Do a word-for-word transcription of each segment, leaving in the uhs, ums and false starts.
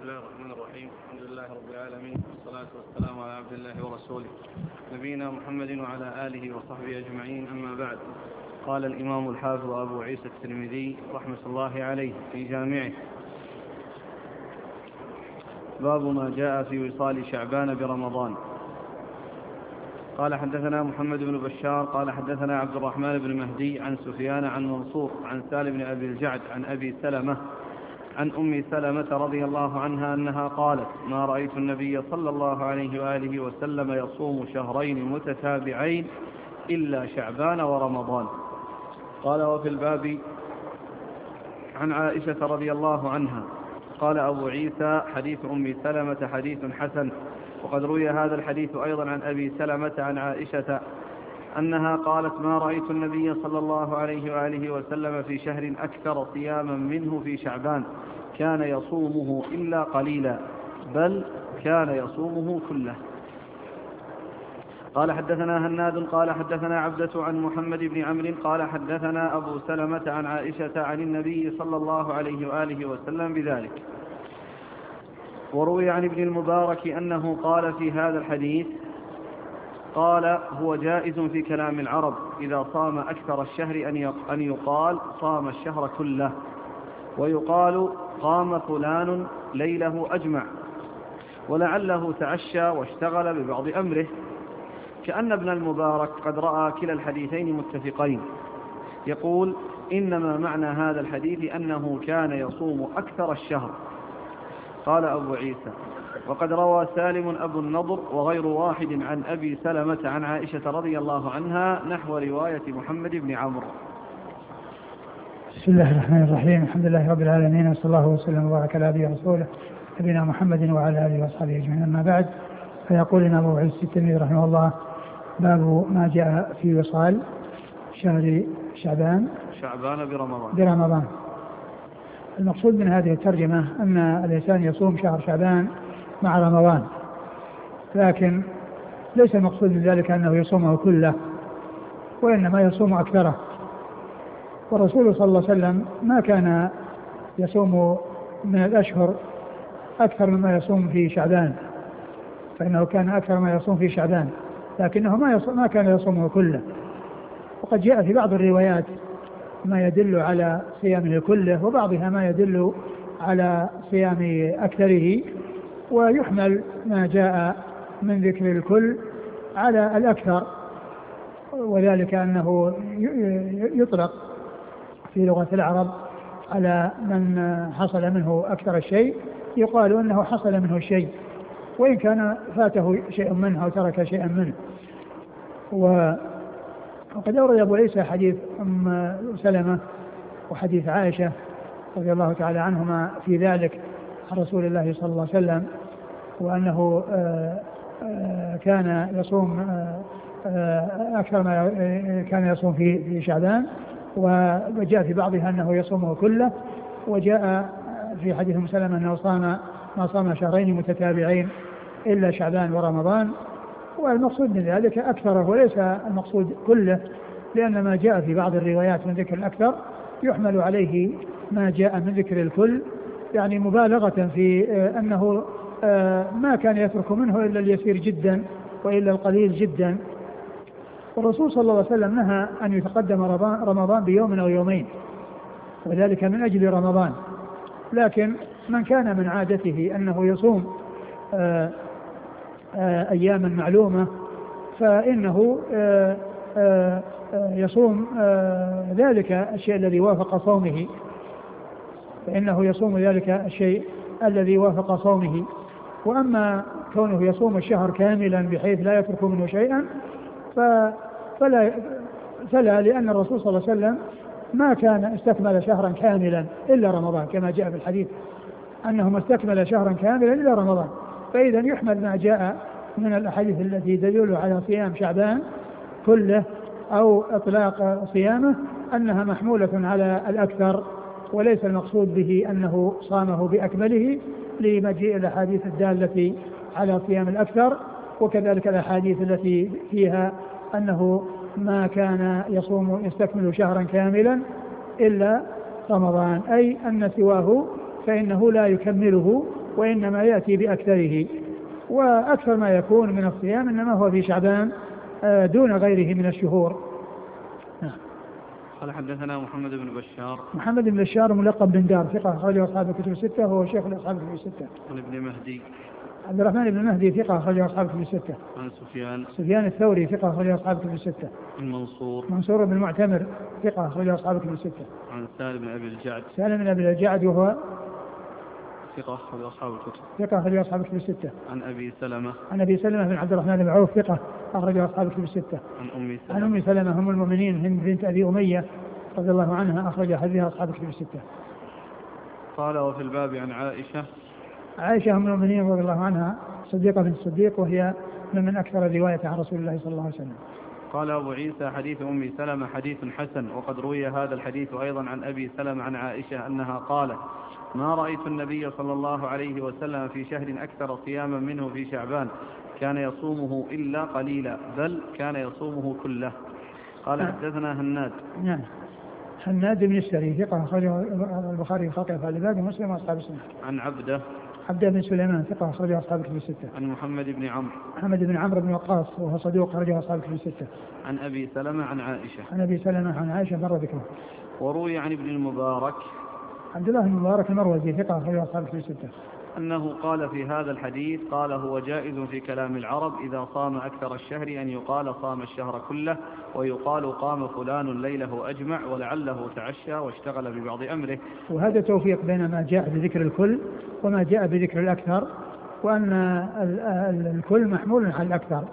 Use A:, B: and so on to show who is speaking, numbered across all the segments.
A: بسم الله الرحمن الرحيم. الحمد لله رب العالمين، والصلاة والسلام على عبد الله ورسوله نبينا محمد وعلى آله وصحبه أجمعين، أما بعد. قال الإمام الحافظ أبو عيسى الترمذي رحمة الله عليه في جامعه: باب ما جاء في وصال شعبان برمضان. قال حدثنا محمد بن بشار قال حدثنا عبد الرحمن بن مهدي عن سفيان عن منصور عن سالم بن أبي الجعد عن أبي سلمة عن أم سلمة رضي الله عنها أنها قالت: ما رأيت النبي صلى الله عليه وآله وسلم يصوم شهرين متتابعين إلا شعبان ورمضان. قال: وفي الباب عن عائشة رضي الله عنها. قال أبو عيسى: حديث أم سلمة حديث حسن. وقد روي هذا الحديث أيضا عن أبي سلمة عن عائشة أنها قالت: ما رأيت النبي صلى الله عليه وآله وسلم في شهر أكثر صياما منه في شعبان كان يصومه إلا قليلا، بل كان يصومه كله. قال حدثنا هناد قال حدثنا عبدة عن محمد بن عمرو قال حدثنا أبو سلمة عن عائشة عن النبي صلى الله عليه وآله وسلم بذلك. وروي عن ابن المبارك أنه قال في هذا الحديث: قال: هو جائز في كلام العرب إذا صام أكثر الشهر أن يقال صام الشهر كله، ويقال قام فلان ليله أجمع، ولعله تعشى واشتغل ببعض أمره، كأن ابن المبارك قد رأى كلا الحديثين متفقين. يقول: إنما معنى هذا الحديث أنه كان يصوم أكثر الشهر. قال أبو عيسى: وقد روى سالم أبو النضر وغير واحد عن أبي سلمة عن عائشة رضي الله عنها نحو رواية محمد بن عمرو.
B: بسم الله الرحمن الرحيم. الحمد لله رب العالمين، وصلى الله وسلم وبارك على عبده ورسوله نبينا محمد وعلى آله وصحبه أجمعين، أما بعد. فيقول لنا أبو عيسى الترمذي رحمه الله: باب ما جاء في وصال شهر شعبان
A: شعبان برمضان
B: برمضان. المقصود من هذه الترجمة أن الإنسان يصوم شهر شعبان مع رمضان، لكن ليس المقصود من ذلك أنه يصومه كله، وإنما يصوم أكثره. والرسول صلى الله عليه وسلم ما كان يصوم من الأشهر أكثر مما يصوم في شعبان، فإنه كان أكثر ما يصوم في شعبان، لكنه ما, ما كان يصومه كله. وقد جاء في بعض الروايات ما يدل على صيامه كله، وبعضها ما يدل على صيام أكثره، ويحمل ما جاء من ذكر الكل على الأكثر، وذلك أنه يطلق في لغة العرب على من حصل منه أكثر الشيء، يقال أنه حصل منه شيء وإن كان فاته شيء منه أو ترك شيئا منه. وقد أورد أبو عيسى حديث أم سلمة وحديث عائشة رضي الله تعالى عنهما في ذلك عن رسول الله صلى الله عليه وسلم، وأنه كان يصوم أكثر ما كان يصوم في شعبان، وجاء في بعضها أنه يصومه كله، وجاء في حديث أم سلمة أنه صام ما صام شهرين متتابعين إلا شعبان ورمضان. والمقصود من ذلك أكثره وليس المقصود كله، لأن ما جاء في بعض الروايات من ذكر الأكثر يحمل عليه ما جاء من ذكر الكل، يعني مبالغة في أنه ما كان يترك منه إلا اليسير جدا وإلا القليل جدا. والرسول صلى الله عليه وسلم نهى أن يتقدم رمضان بيوم أو يومين، وذلك من أجل رمضان. لكن من كان من عادته أنه يصوم آآ آآ أياما معلومة، فإنه آآ آآ يصوم ذلك الشيء الذي وافق صومه فإنه يصوم ذلك الشيء الذي وافق صومه. وأما كونه يصوم الشهر كاملا بحيث لا يترك منه شيئا فلا, فلا لأن الرسول صلى الله عليه وسلم ما كان استكمل شهرا كاملا إلا رمضان، كما جاء في الحديث أنه ما استكمل شهرا كاملا إلا رمضان. فإذا يحمل ما جاء من الأحاديث التي تدل على صيام شعبان كله أو إطلاق صيامه أنها محمولة على الأكثر، وليس المقصود به أنه صامه بأكمله، لمجيء الأحاديث الدالة على صيام الأكثر، وكذلك الأحاديث التي فيها أنه ما كان يصوم يستكمل شهرا كاملا إلا رمضان، أي أن سواه فإنه لا يكمله وإنما يأتي بأكثره، وأكثر ما يكون من الصيام إنما هو في شعبان دون غيره من الشهور.
A: قال حدثنا محمد بن بشار.
B: محمد بن بشار ملقب بن دار، ثقة أخرجه أصحاب الكتب الستة، وهو شيخ أصحاب الكتب الستة.
A: عن ابن مهدي.
B: عبد الرحمن بن مهدي ثقة أخرجه أصحاب الكتب الستة.
A: عن سفيان.
B: سفيان الثوري ثقة أخرجه أصحاب الكتب الستة.
A: عن منصور.
B: منصور بن معتمر ثقة أخرجه أصحاب الكتب الستة.
A: عن سالم بن أبي الجعد.
B: سالم بن أبي الجعد وهو
A: ثقة أخرجه أصحاب الكتب.
B: ثقة أخرجه أصحاب الكتب الستة.
A: عن أبي سلمة.
B: عن أبي سلمة بن عبد الرحمن بن عوف ثقة أخرجه أصحاب الكتب الستة.
A: عن أم سلمة.
B: عن أم سلمة أم المؤمنين هند بنت أبي أمية رضي الله عنها أخرج حديثها أصحاب الكتب الستة.
A: قال وفي الباب عن عائشة.
B: عائشة أم المؤمنين رضي الله عنها صديقة بنت الصديق، وهي من, من أكثر رواية عن رسول الله صلى الله عليه وسلم.
A: قال أبو عيسى حديث أم سلمة حديث حسن، وقد روي هذا الحديث أيضا عن أبي سلمة عن عائشة أنها قالت: ما رأيت النبي صلى الله عليه وسلم في شهر أكثر صياما منه في شعبان، كان يصومه إلا قليلا، بل كان يصومه كله. قال حدثنا هناد.
B: نعم. هناد بن السري ثقة أخرجه البخاري في خلق أفعال العباد ومسلم وأصحاب السنة.
A: عن عبده.
B: عبده بن سليمان ثقة أخرجه أصحاب الكتب الستة.
A: عن محمد بن عمرو.
B: محمد بن عمرو بن وقاص وهو صدوق أخرجه أصحاب الكتب الستة.
A: عن أبي سلمة عن عائشة.
B: عن أبي سلمة عن عائشة مر ذكره.
A: وروي عن ابن المبارك.
B: عبد الله بن المبارك المروزي ثقة أخرجه أصحاب الكتب الستة.
A: أنه قال في هذا الحديث: قال هو جائز في كلام العرب إذا صام أكثر الشهر أن يقال صام الشهر كله، ويقال قام فلان ليله أجمع ولعله تعشى واشتغل ببعض أمره.
B: وهذا توفيق بين ما جاء بذكر الكل وما جاء بذكر الأكثر، وأن الكل محمول على الأكثر.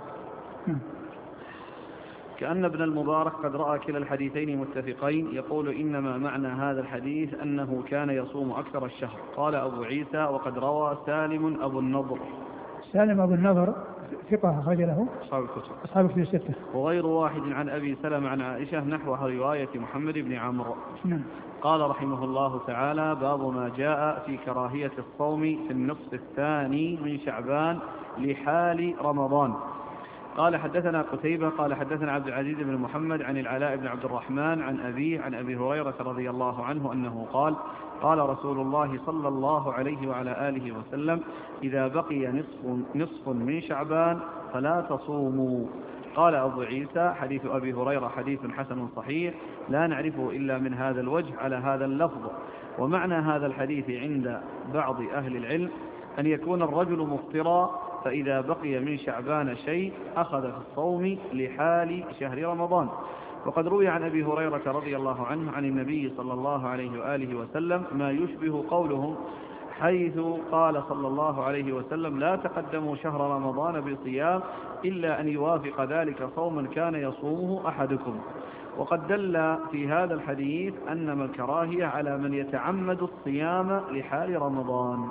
A: كأن ابن المبارك قد رأى كلا الحديثين متفقين، يقول: إنما معنى هذا الحديث أنه كان يصوم أكثر الشهر. قال أبو عيسى: وقد روى سالم أبو النضر.
B: سالم أبو النضر ثقة أخرج له
A: أصحاب الكتب.
B: أصحاب الكتب الستة.
A: وغير واحد عن أبي سلمة عن عائشة نحو رواية محمد بن عمرو.
B: نعم.
A: قال رحمه الله تعالى: باب ما جاء في كراهية الصوم في النصف الثاني من شعبان لحال رمضان. قال حدثنا قتيبة قال حدثنا عبد العزيز بن محمد عن العلاء بن عبد الرحمن عن أبيه عن أبي هريرة رضي الله عنه أنه قال: قال رسول الله صلى الله عليه وعلى آله وسلم: إذا بقي نصف, نصف من شعبان فلا تصوموا. قال أبو عيسى: حديث أبي هريرة حديث حسن صحيح لا نعرفه إلا من هذا الوجه على هذا اللفظ. ومعنى هذا الحديث عند بعض أهل العلم أن يكون الرجل مفطرا، فإذا بقي من شعبان شيء أخذ في الصوم لحال شهر رمضان. وقد روي عن أبي هريرة رضي الله عنه عن النبي صلى الله عليه وآله وسلم ما يشبه قولهم، حيث قال صلى الله عليه وسلم: لا تقدموا شهر رمضان بصيام إلا أن يوافق ذلك صوما كان يصومه أحدكم. وقد دل في هذا الحديث أنما الكراهية على من يتعمد الصيام لحال رمضان.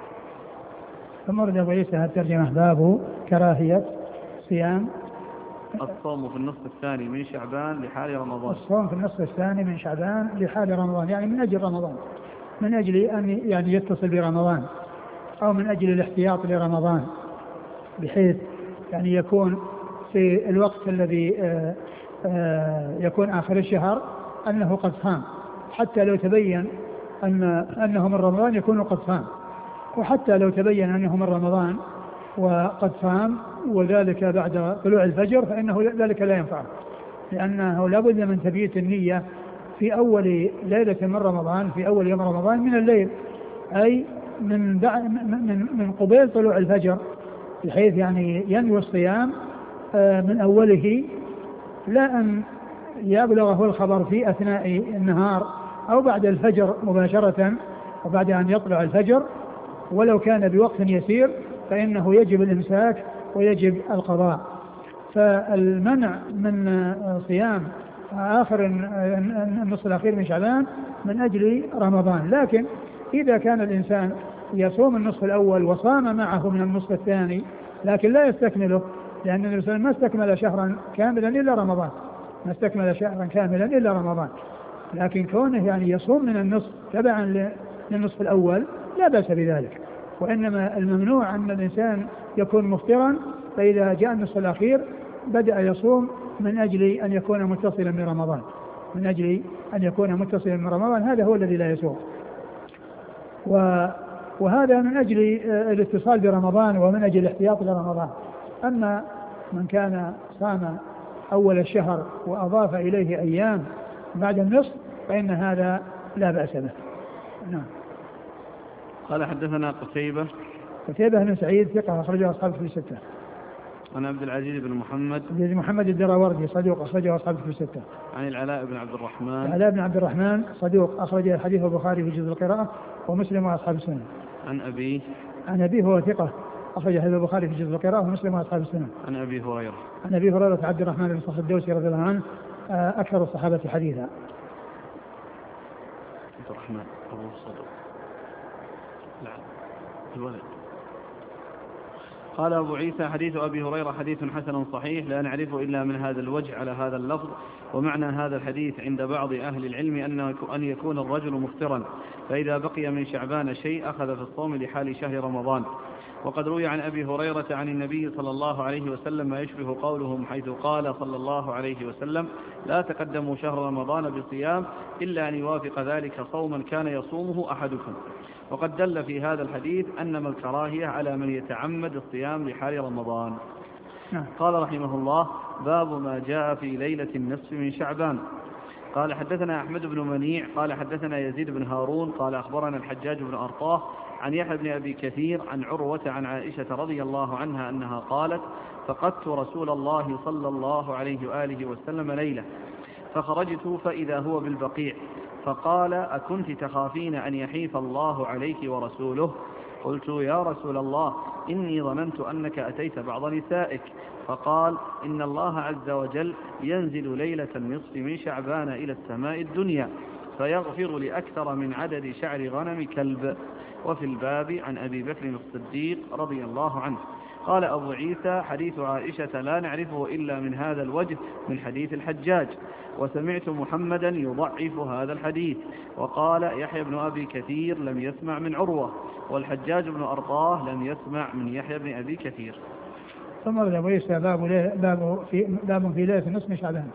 B: ثم رد أبو عيسى الترجمة: باب كراهية صيام
A: الصوم في النصف الثاني من شعبان لحال رمضان.
B: الصوم في النصف الثاني من شعبان لحال رمضان، يعني من أجل رمضان، من أجل أن يعني يتصل برمضان، أو من أجل الاحتياط لرمضان، بحيث يعني يكون في الوقت الذي آآ آآ يكون آخر الشهر أنه قد صام، حتى لو تبين أن أنه من رمضان يكون قد صام، وحتى لو تبين أنه من رمضان وقد صام وذلك بعد طلوع الفجر فإنه ذلك لا ينفعه، لأنه لا بد من تبييت النية في أول ليلة من رمضان، في أول يوم رمضان من الليل، أي من من من قبيل طلوع الفجر، بحيث يعني ينوي الصيام من أوله، لا أن يبلغه الخبر في أثناء النهار أو بعد الفجر مباشرة وبعد أن يطلع الفجر، ولو كان بوقت يسير فإنه يجب الإمساك ويجب القضاء. فالمنع من صيام آخر النصف الأخير من شعبان من أجل رمضان، لكن إذا كان الإنسان يصوم النصف الأول وصام معه من النصف الثاني لكن لا يستكمله، لأن النبي صلى الله عليه وسلم ما استكمل شهرا كاملا إلا رمضان، ما استكمل شهرا كاملا إلا رمضان، لكن كونه يعني يصوم من النصف تبعا للنصف الأول لا بأس بذلك. وإنما الممنوع أن الإنسان يكون مفطرا، فإذا جاء النصف الأخير بدأ يصوم من أجل أن يكون متصلا برمضان، من أجل أن يكون متصلا برمضان، هذا هو الذي لا يصوم. وهذا من أجل الاتصال برمضان ومن أجل الاحتياط لرمضان. أما من كان صام أول الشهر وأضاف إليه أيام بعد النصف فإن هذا لا بأس به. نعم.
A: قال حدثنا قتيبة
B: قتيبة بن سعيد ثقة أخرجه أصحاب في الستة.
A: عن عبد العزيز بن محمد
B: بن محمد الدراوردي صدوق أخرجه أصحاب في الستة.
A: عن العلاء بن عبد الرحمن
B: العلاء بن عبد الرحمن صدوق أخرج حديث البخاري في جزء القراءة ومسلم وأصحاب السنن.
A: عن أبيه
B: عن أبيه هو ثقة أخرج حديث البخاري في جزء القراءة ومسلم وأصحاب السنن.
A: عن أبي هريرة
B: عن أبي هريرة عبد الرحمن بن صخر الدوسي رضي الله عنه أكثر الصحابة حديثا.
A: عبد الرحمن أبو صدوق لا الولد. قال أبو عيسى حديث أبي هريرة حديث حسن صحيح لا نعرفه إلا من هذا الوجه على هذا اللفظ. ومعنى هذا الحديث عند بعض أهل العلم أن يكون الرجل مفطرا فإذا بقي من شعبان شيء أخذ في الصوم لحال شهر رمضان. وقد روي عن أبي هريرة عن النبي صلى الله عليه وسلم ما يشبه قولهم حيث قال صلى الله عليه وسلم لا تقدموا شهر رمضان بصيام إلا أن يوافق ذلك صوما كان يصومه أحدكم. وقد دل في هذا الحديث أنما الكراهية على من يتعمد الصيام لحال رمضان. قال رحمه الله باب ما جاء في ليلة النصف من شعبان. قال حدثنا أحمد بن منيع قال حدثنا يزيد بن هارون قال أخبرنا الحجاج بن أرطاه عن يحيى بن أبي كثير عن عروة عن عائشة رضي الله عنها أنها قالت فقدت رسول الله صلى الله عليه وآله وسلم ليلة فخرجت فإذا هو بالبقيع فقال أكنت تخافين أن يحيف الله عليك ورسوله؟ قلت يا رسول الله إني ظننت أنك أتيت بعض نسائك. فقال إن الله عز وجل ينزل ليلة النصف من شعبان إلى السماء الدنيا فيغفر لأكثر من عدد شعر غنم كلب. وفي الباب عن أبي بكر الصديق رضي الله عنه. قال أبو عيسى حديث عائشة لا نعرفه إلا من هذا الوجه من حديث الحجاج. وسمعت محمدا يضعف هذا الحديث. وقال يحيى بن أبي كثير لم يسمع من عروة والحجاج بن أرطاه لم يسمع من يحيى بن أبي كثير.
B: ثم أبو عيسى باب, باب, في باب في ليلة النصف من شعبان.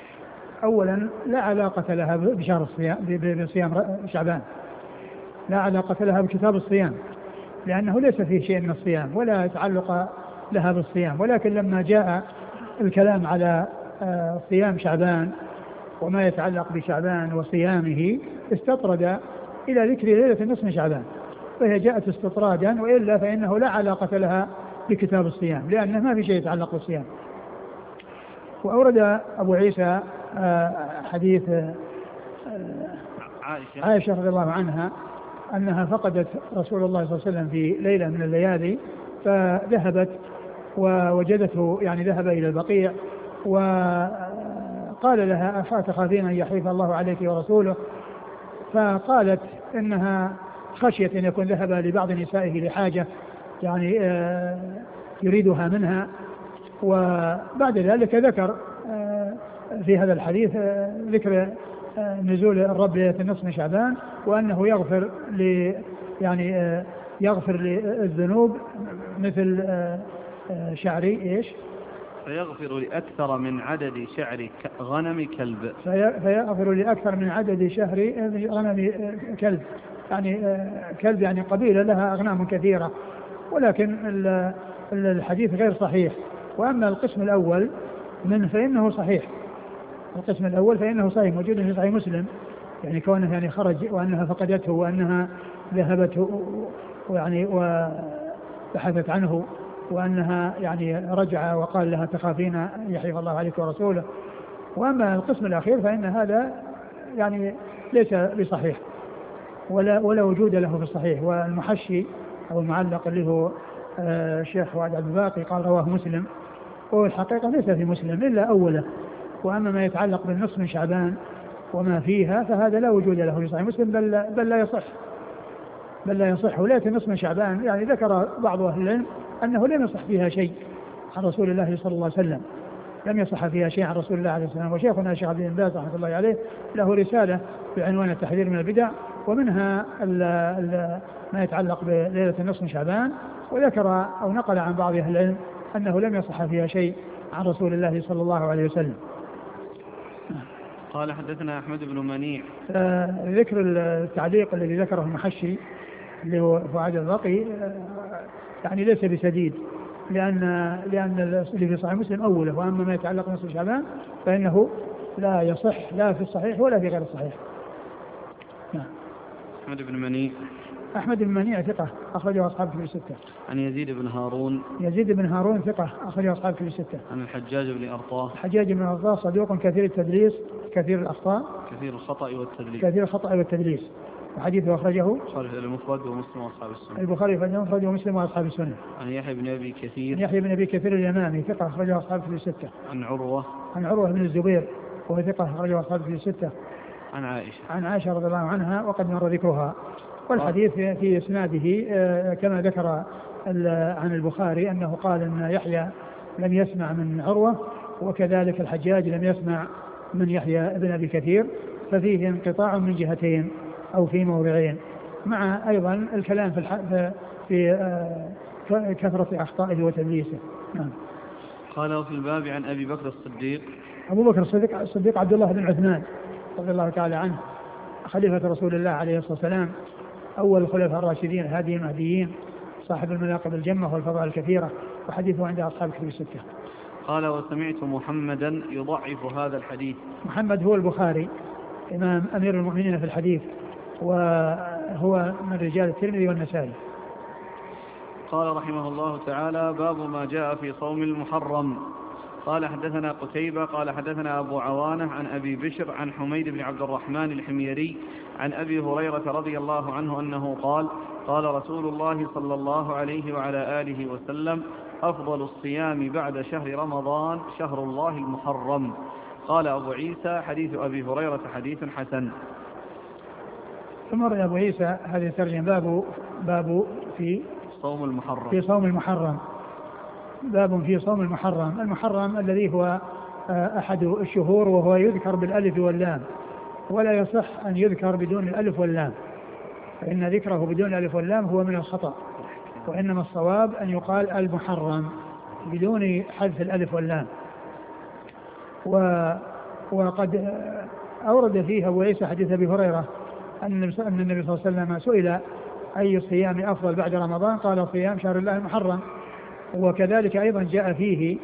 B: أولا لا علاقة لها بشهر الصيام بصيام شعبان، لا علاقة لها بكتاب الصيام لأنه ليس فيه شيء من الصيام ولا يتعلق لها بالصيام. ولكن لما جاء الكلام على صيام شعبان وما يتعلق بشعبان وصيامه استطرد إلى ذكر ليلة النصف من شعبان، فهي جاءت استطرادا وإلا فإنه لا علاقة لها بكتاب الصيام لأنه ما في شيء يتعلق بالصيام. وأورد أبو عيسى حديث عائشة رضي الله عنها أنها فقدت رسول الله صلى الله عليه وسلم في ليلة من الليالي فذهبت ووجدته يعني ذهب إلى البقيع وقال لها أتخافين أن يحيف الله عليك ورسوله؟ فقالت إنها خشية أن يكون ذهب لبعض نسائه لحاجة يعني يريدها منها. وبعد ذلك ذكر في هذا الحديث ذكر نزول الرب ليلة النصف من شعبان وأنه يغفر ل يعني يغفر للذنوب مثل شعري إيش
A: فيغفر لأكثر من عدد شعر غنم كلب
B: فيغفر لأكثر من عدد شهر غنم كلب يعني كلب يعني قبيلة لها أغنام كثيرة. ولكن الحديث غير صحيح. وأما القسم الأول من فإنه صحيح، القسم الأول فإنه صحيح موجود في صحيح مسلم يعني كونه يعني خرج وأنها فقدته وأنها ذهبت ويعني وبحثت عنه وأنها يعني رجع وقال لها تخافين يحيف الله عليك ورسوله. وأما القسم الأخير فإن هذا يعني ليس بصحيح ولا ولا وجود له في الصحيح. والمحشي أو المعلق اللي هو الشيخ وعد عبد الباقي قال رواه مسلم والحقيقة ليس في مسلم إلا أوله. وأما ما يتعلق بالنصف من شعبان وما فيها فهذا لا وجود له في صحيح مسلم بل, بل لا يصح بل لا يصح. ولكن نصف من شعبان يعني ذكر بعض أهل العلم أنه لم يصح فيها شيء عن رسول الله صلى الله عليه وسلم، لم يصح فيها شيء عن رسول الله عليه السلام. وشيخنا الشيخ عبد الباز رحمه الله عليه له رسالة بعنوان التحذير من البدع ومنها ال ال ما يتعلق بليلة النصف من شعبان وذكر أو نقل عن بعض أهل العلم أنه لم يصح فيها شيء عن رسول الله صلى الله عليه وسلم.
A: قال حدثنا أحمد بن منيع.
B: ذكر التعليق الذي ذكره المحشي اللي هو فؤاد الرقي يعني ليس بسديد، لأن لأن اللي في صحيح مسلم أوله، وأما ما يتعلق بنصف شعبان فإنه لا يصح لا في الصحيح ولا في غير الصحيح. نعم.
A: أحمد بن منيع.
B: أحمد بن منيع ثقة أخرجه أصحاب كتب الستة.
A: عن يزيد بن هارون.
B: يزيد بن هارون ثقة أخرجه أصحاب كتب الستة.
A: عن الحجاج بن أرطاه.
B: الحجاج بن أرطاه صدوق كثير التدليس كثير الأخطاء
A: كثير الخطأ والتدليس.
B: كثير الخطأ والتدليس. وحديثه أخرجه
A: البخاري في المفرد ومسلم وأصحاب السنة.
B: البخاري في المفرد ومسلم وأصحاب السنة.
A: عن يحيى بن أبي كثير.
B: عن يحيى بن أبي كثير اليمامي ثقة أخرجه أصحاب كتب الستة.
A: عن عروة.
B: عن عروة بن الزبير وهو ثقة أخرجه أصحاب كتب الستة.
A: عن عائشة.
B: عن عائشة رضي الله عنها وقد مر ذكرها. والحديث في إسناده كما ذكر عن البخاري أنه قال أن يحيى لم يسمع من عروة، وكذلك الحجاج لم يسمع من يحيى بن أبي كثير، ففيه انقطاع من جهتين أو في موضعين، مع أيضا الكلام في, الح... في كثرة أخطائه وتدليسه. نعم.
A: قال وفي الباب عن أبي بكر الصديق.
B: أبو بكر الصديق, الصديق عبد الله بن عثمان رضي الله تعالى عنه، خليفة رسول الله عليه الصلاة والسلام، أول الخلفاء الراشدين الهاديين المهديين، صاحب المناقب الجمة والفضائل الكثيرة، وحديثه عند أصحاب كتب الستة.
A: قال وسمعت محمدا يضعف هذا الحديث.
B: محمد هو البخاري إمام أمير المؤمنين في الحديث، وهو من رجال الترمذي والنسائي.
A: قال رحمه الله تعالى باب ما جاء في صوم المحرم. قال حدثنا قتيبة قال حدثنا أبو عوانة عن أبي بشر عن حميد بن عبد الرحمن الحميري عن أبي هريرة رضي الله عنه أنه قال قال رسول الله صلى الله عليه وعلى آله وسلم أفضل الصيام بعد شهر رمضان شهر الله المحرم. قال أبو عيسى حديث أبي هريرة حديث حسن.
B: ثم رأي أبو عيسى هذه الترجمة باب باب في
A: صوم المحرم
B: في صوم المحرم باب في صوم المحرم. المحرم الذي هو أحد الشهور، وهو يذكر بالألف واللام، ولا يصح أن يذكر بدون الألف واللام، فإن ذكره بدون الألف واللام هو من الخطأ، وإنما الصواب أن يقال المحرم بدون حذف الألف واللام. و وقد أورد فيه أبو عيسى حديث أبي هريرة أن النبي صلى الله عليه وسلم سئل أي الصيام أفضل بعد رمضان، قال صيام شهر الله المحرم. وكذلك أيضا جاء فيه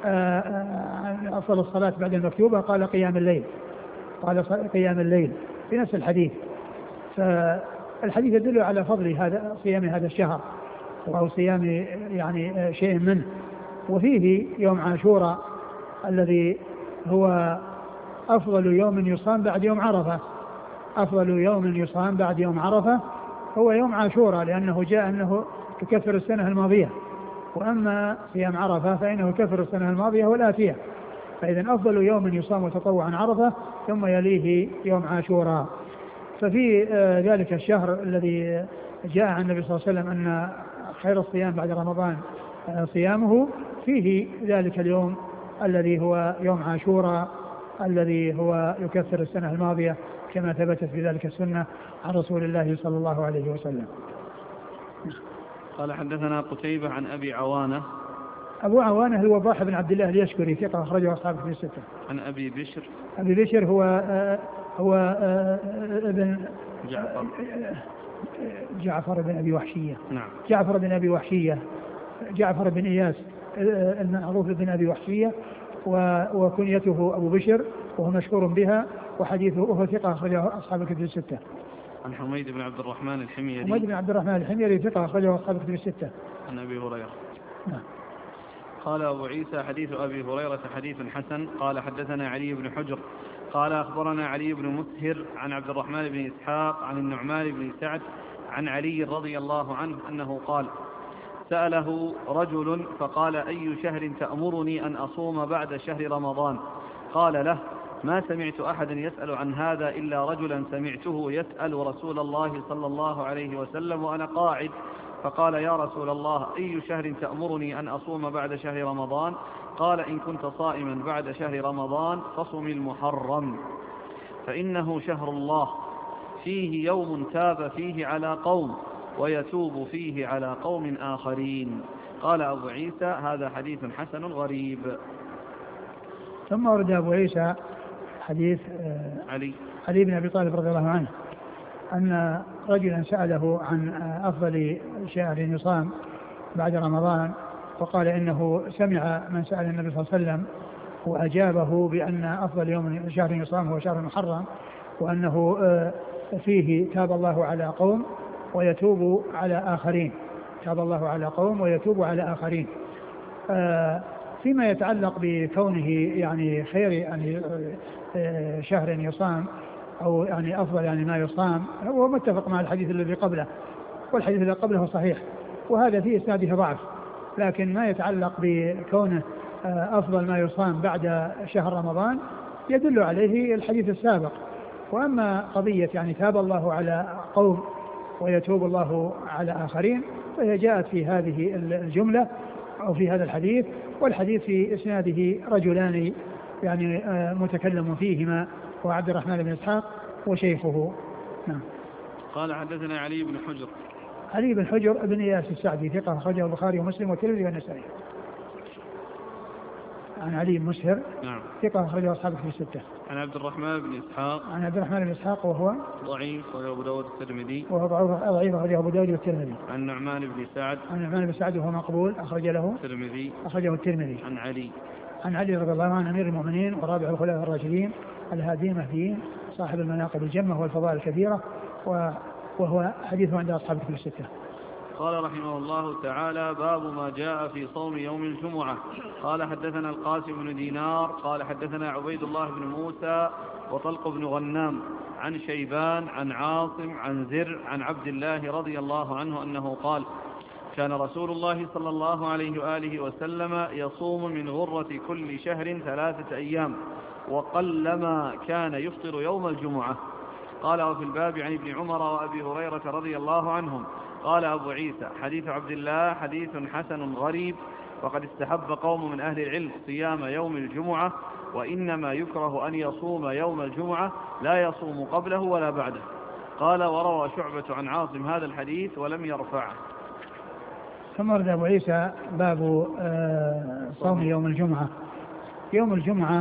B: أفضل الصلاة بعد المكتوبة، قال قيام الليل قال قيام الليل في نفس الحديث. فالحديث يدل على فضل هذا صيام هذا الشهر أو صيام يعني شيء منه. وفيه يوم عاشوراء الذي هو أفضل يوم يصام بعد يوم عرفة أفضل يوم يصام بعد يوم عرفة هو يوم عاشوراء، لأنه جاء أنه يكفر السنة الماضية، وأما صيام عرفة فإنه يكفر السنة الماضية والآتية. فإذا أفضل يوم يصام تطوعا عرفة، ثم يليه يوم عاشوراء. ففي ذلك الشهر الذي جاء عن النبي صلى الله عليه وسلم أن خير الصيام بعد رمضان صيامه، فيه ذلك اليوم الذي هو يوم عاشوراء الذي هو يكفر السنة الماضية، كما ثبتت في ذلك السنة عن رسول الله صلى الله عليه وسلم.
A: قال حدثنا قتيبة عن أبي عوانة.
B: أبو عوانة هو الوضاح بن عبد الله اليشكري ثقة أخرجه أصحابه في الستة.
A: عن أبي بشر.
B: أبي بشر هو آه هو آه ابن
A: جعفر.
B: جعفر بن أبي وحشية.
A: نعم.
B: جعفر بن أبي وحشية جعفر بن إياس المعروف بن أبي وحشية، وكنيته أبو بشر، وهو مشهور بها، وحديثه وهو ثقة أخرجه أصحاب الكتب الستة.
A: عن حميد بن عبد الرحمن الحميري.
B: حميد بن عبد الرحمن الحميري ثقة أخرجه أصحاب الكتب الستة.
A: عن أبي هريرة.
B: نعم.
A: قال أبو عيسى حديث أبي هريرة حديث حسن. قال حدثنا علي بن حجر قال أخبرنا علي بن مسهر عن عبد الرحمن بن إسحاق عن النعمان بن سعد عن علي رضي الله عنه أنه قال سأله رجل فقال أي شهر تأمرني أن أصوم بعد شهر رمضان؟ قال له ما سمعت أحدا يسأل عن هذا إلا رجلا سمعته يسأل رسول الله صلى الله عليه وسلم وأنا قاعد، فقال يا رسول الله أي شهر تأمرني أن أصوم بعد شهر رمضان؟ قال إن كنت صائما بعد شهر رمضان فصم المحرم، فإنه شهر الله فيه يوم تاب فيه على قوم ويتوب فيه على قوم آخرين. قال أبو عيسى هذا حديث حسن غريب.
B: ثم ورد أبو عيسى حديث
A: علي
B: علي بن أبي طالب رضي الله عنه أن رجلا سأله عن أفضل شهر يصام بعد رمضان، وقال إنه سمع من سأل النبي صلى الله عليه وسلم وأجابه بأن أفضل يوم شهر يصام هو شهر محرم، وأنه فيه تاب الله على قوم ويتوب على آخرين، تاب الله على قوم ويتوب على آخرين. فيما يتعلق بكونه يعني خير يعني شهر يصام أو يعني أفضل يعني ما يصام، هو متفق مع الحديث الذي قبله، والحديث الذي قبله صحيح، وهذا فيه إسناده ضعف، لكن ما يتعلق بكونه أفضل ما يصام بعد شهر رمضان يدل عليه الحديث السابق. وأما قضية يعني تاب الله على قوم ويتوب الله على آخرين فهي جاءت في هذه الجملة أو في هذا الحديث، والحديث في إسناده رجلان يعني متكلم فيهما، وعبد الرحمن بن إسحاق وشيخه. نعم.
A: قال حدثنا علي بن حجر.
B: علي بن حجر بن إياس السعدي ثقة أخرجه البخاري ومسلم والترمذي والنسائي. عن علي بن مسهر.
A: نعم.
B: ثقة أخرجه أصحاب في الستة.
A: عن عبد الرحمن بن إسحاق.
B: عن عبد الرحمن بن إسحاق وهو
A: ضعيف أخرجه أبو داود والترمذي.
B: وهو ضعيف أخرجه أبو داود والترمذي.
A: عن نعمان بن سعد.
B: عن نعمان بن سعد وهو مقبول أخرج له
A: الترمذي.
B: أخرجه الترمذي.
A: عن علي.
B: عن علي رضي الله عنه أمير المؤمنين ورابع الخلفاء الراشدين الهادين المهديين صاحب المناقب الجمة والفضائل الكثيرة، وهو حديثه عند أصحاب الكتب الستة.
A: قال رحمه الله تعالى: باب ما جاء في صوم يوم الجمعة. قال حدثنا القاسم بن دينار قال حدثنا عبيد الله بن موسى وطلق بن غنام عن شيبان عن عاصم عن زر عن عبد الله رضي الله عنه أنه قال: كان رسول الله صلى الله عليه وآله وسلم يصوم من غرة كل شهر ثلاثة أيام، وقلما كان يفطر يوم الجمعة. قال: وفي الباب عن ابن عمر وأبي هريرة رضي الله عنهم. قال أبو عيسى: حديث عبد الله حديث حسن غريب، وقد استحب قوم من أهل العلم صيام يوم الجمعة، وإنما يكره أن يصوم يوم الجمعة لا يصوم قبله ولا بعده. قال: وروى شعبة عن عاصم هذا الحديث ولم يرفعه.
B: ثم ورد أبو عيسى باب صوم يوم الجمعة. يوم الجمعة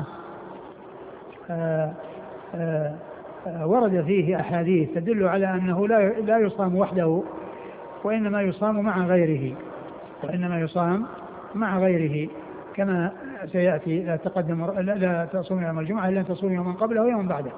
B: آآ آآ ورد فيه أحاديث تدل على أنه لا لا يصام وحده، وإنما يصام مع غيره، وإنما يصام مع غيره كما سيأتي. لا تقدم لا تصوم يوم الجمعة إلا أن تصوم يوما قبله ويوما بعده،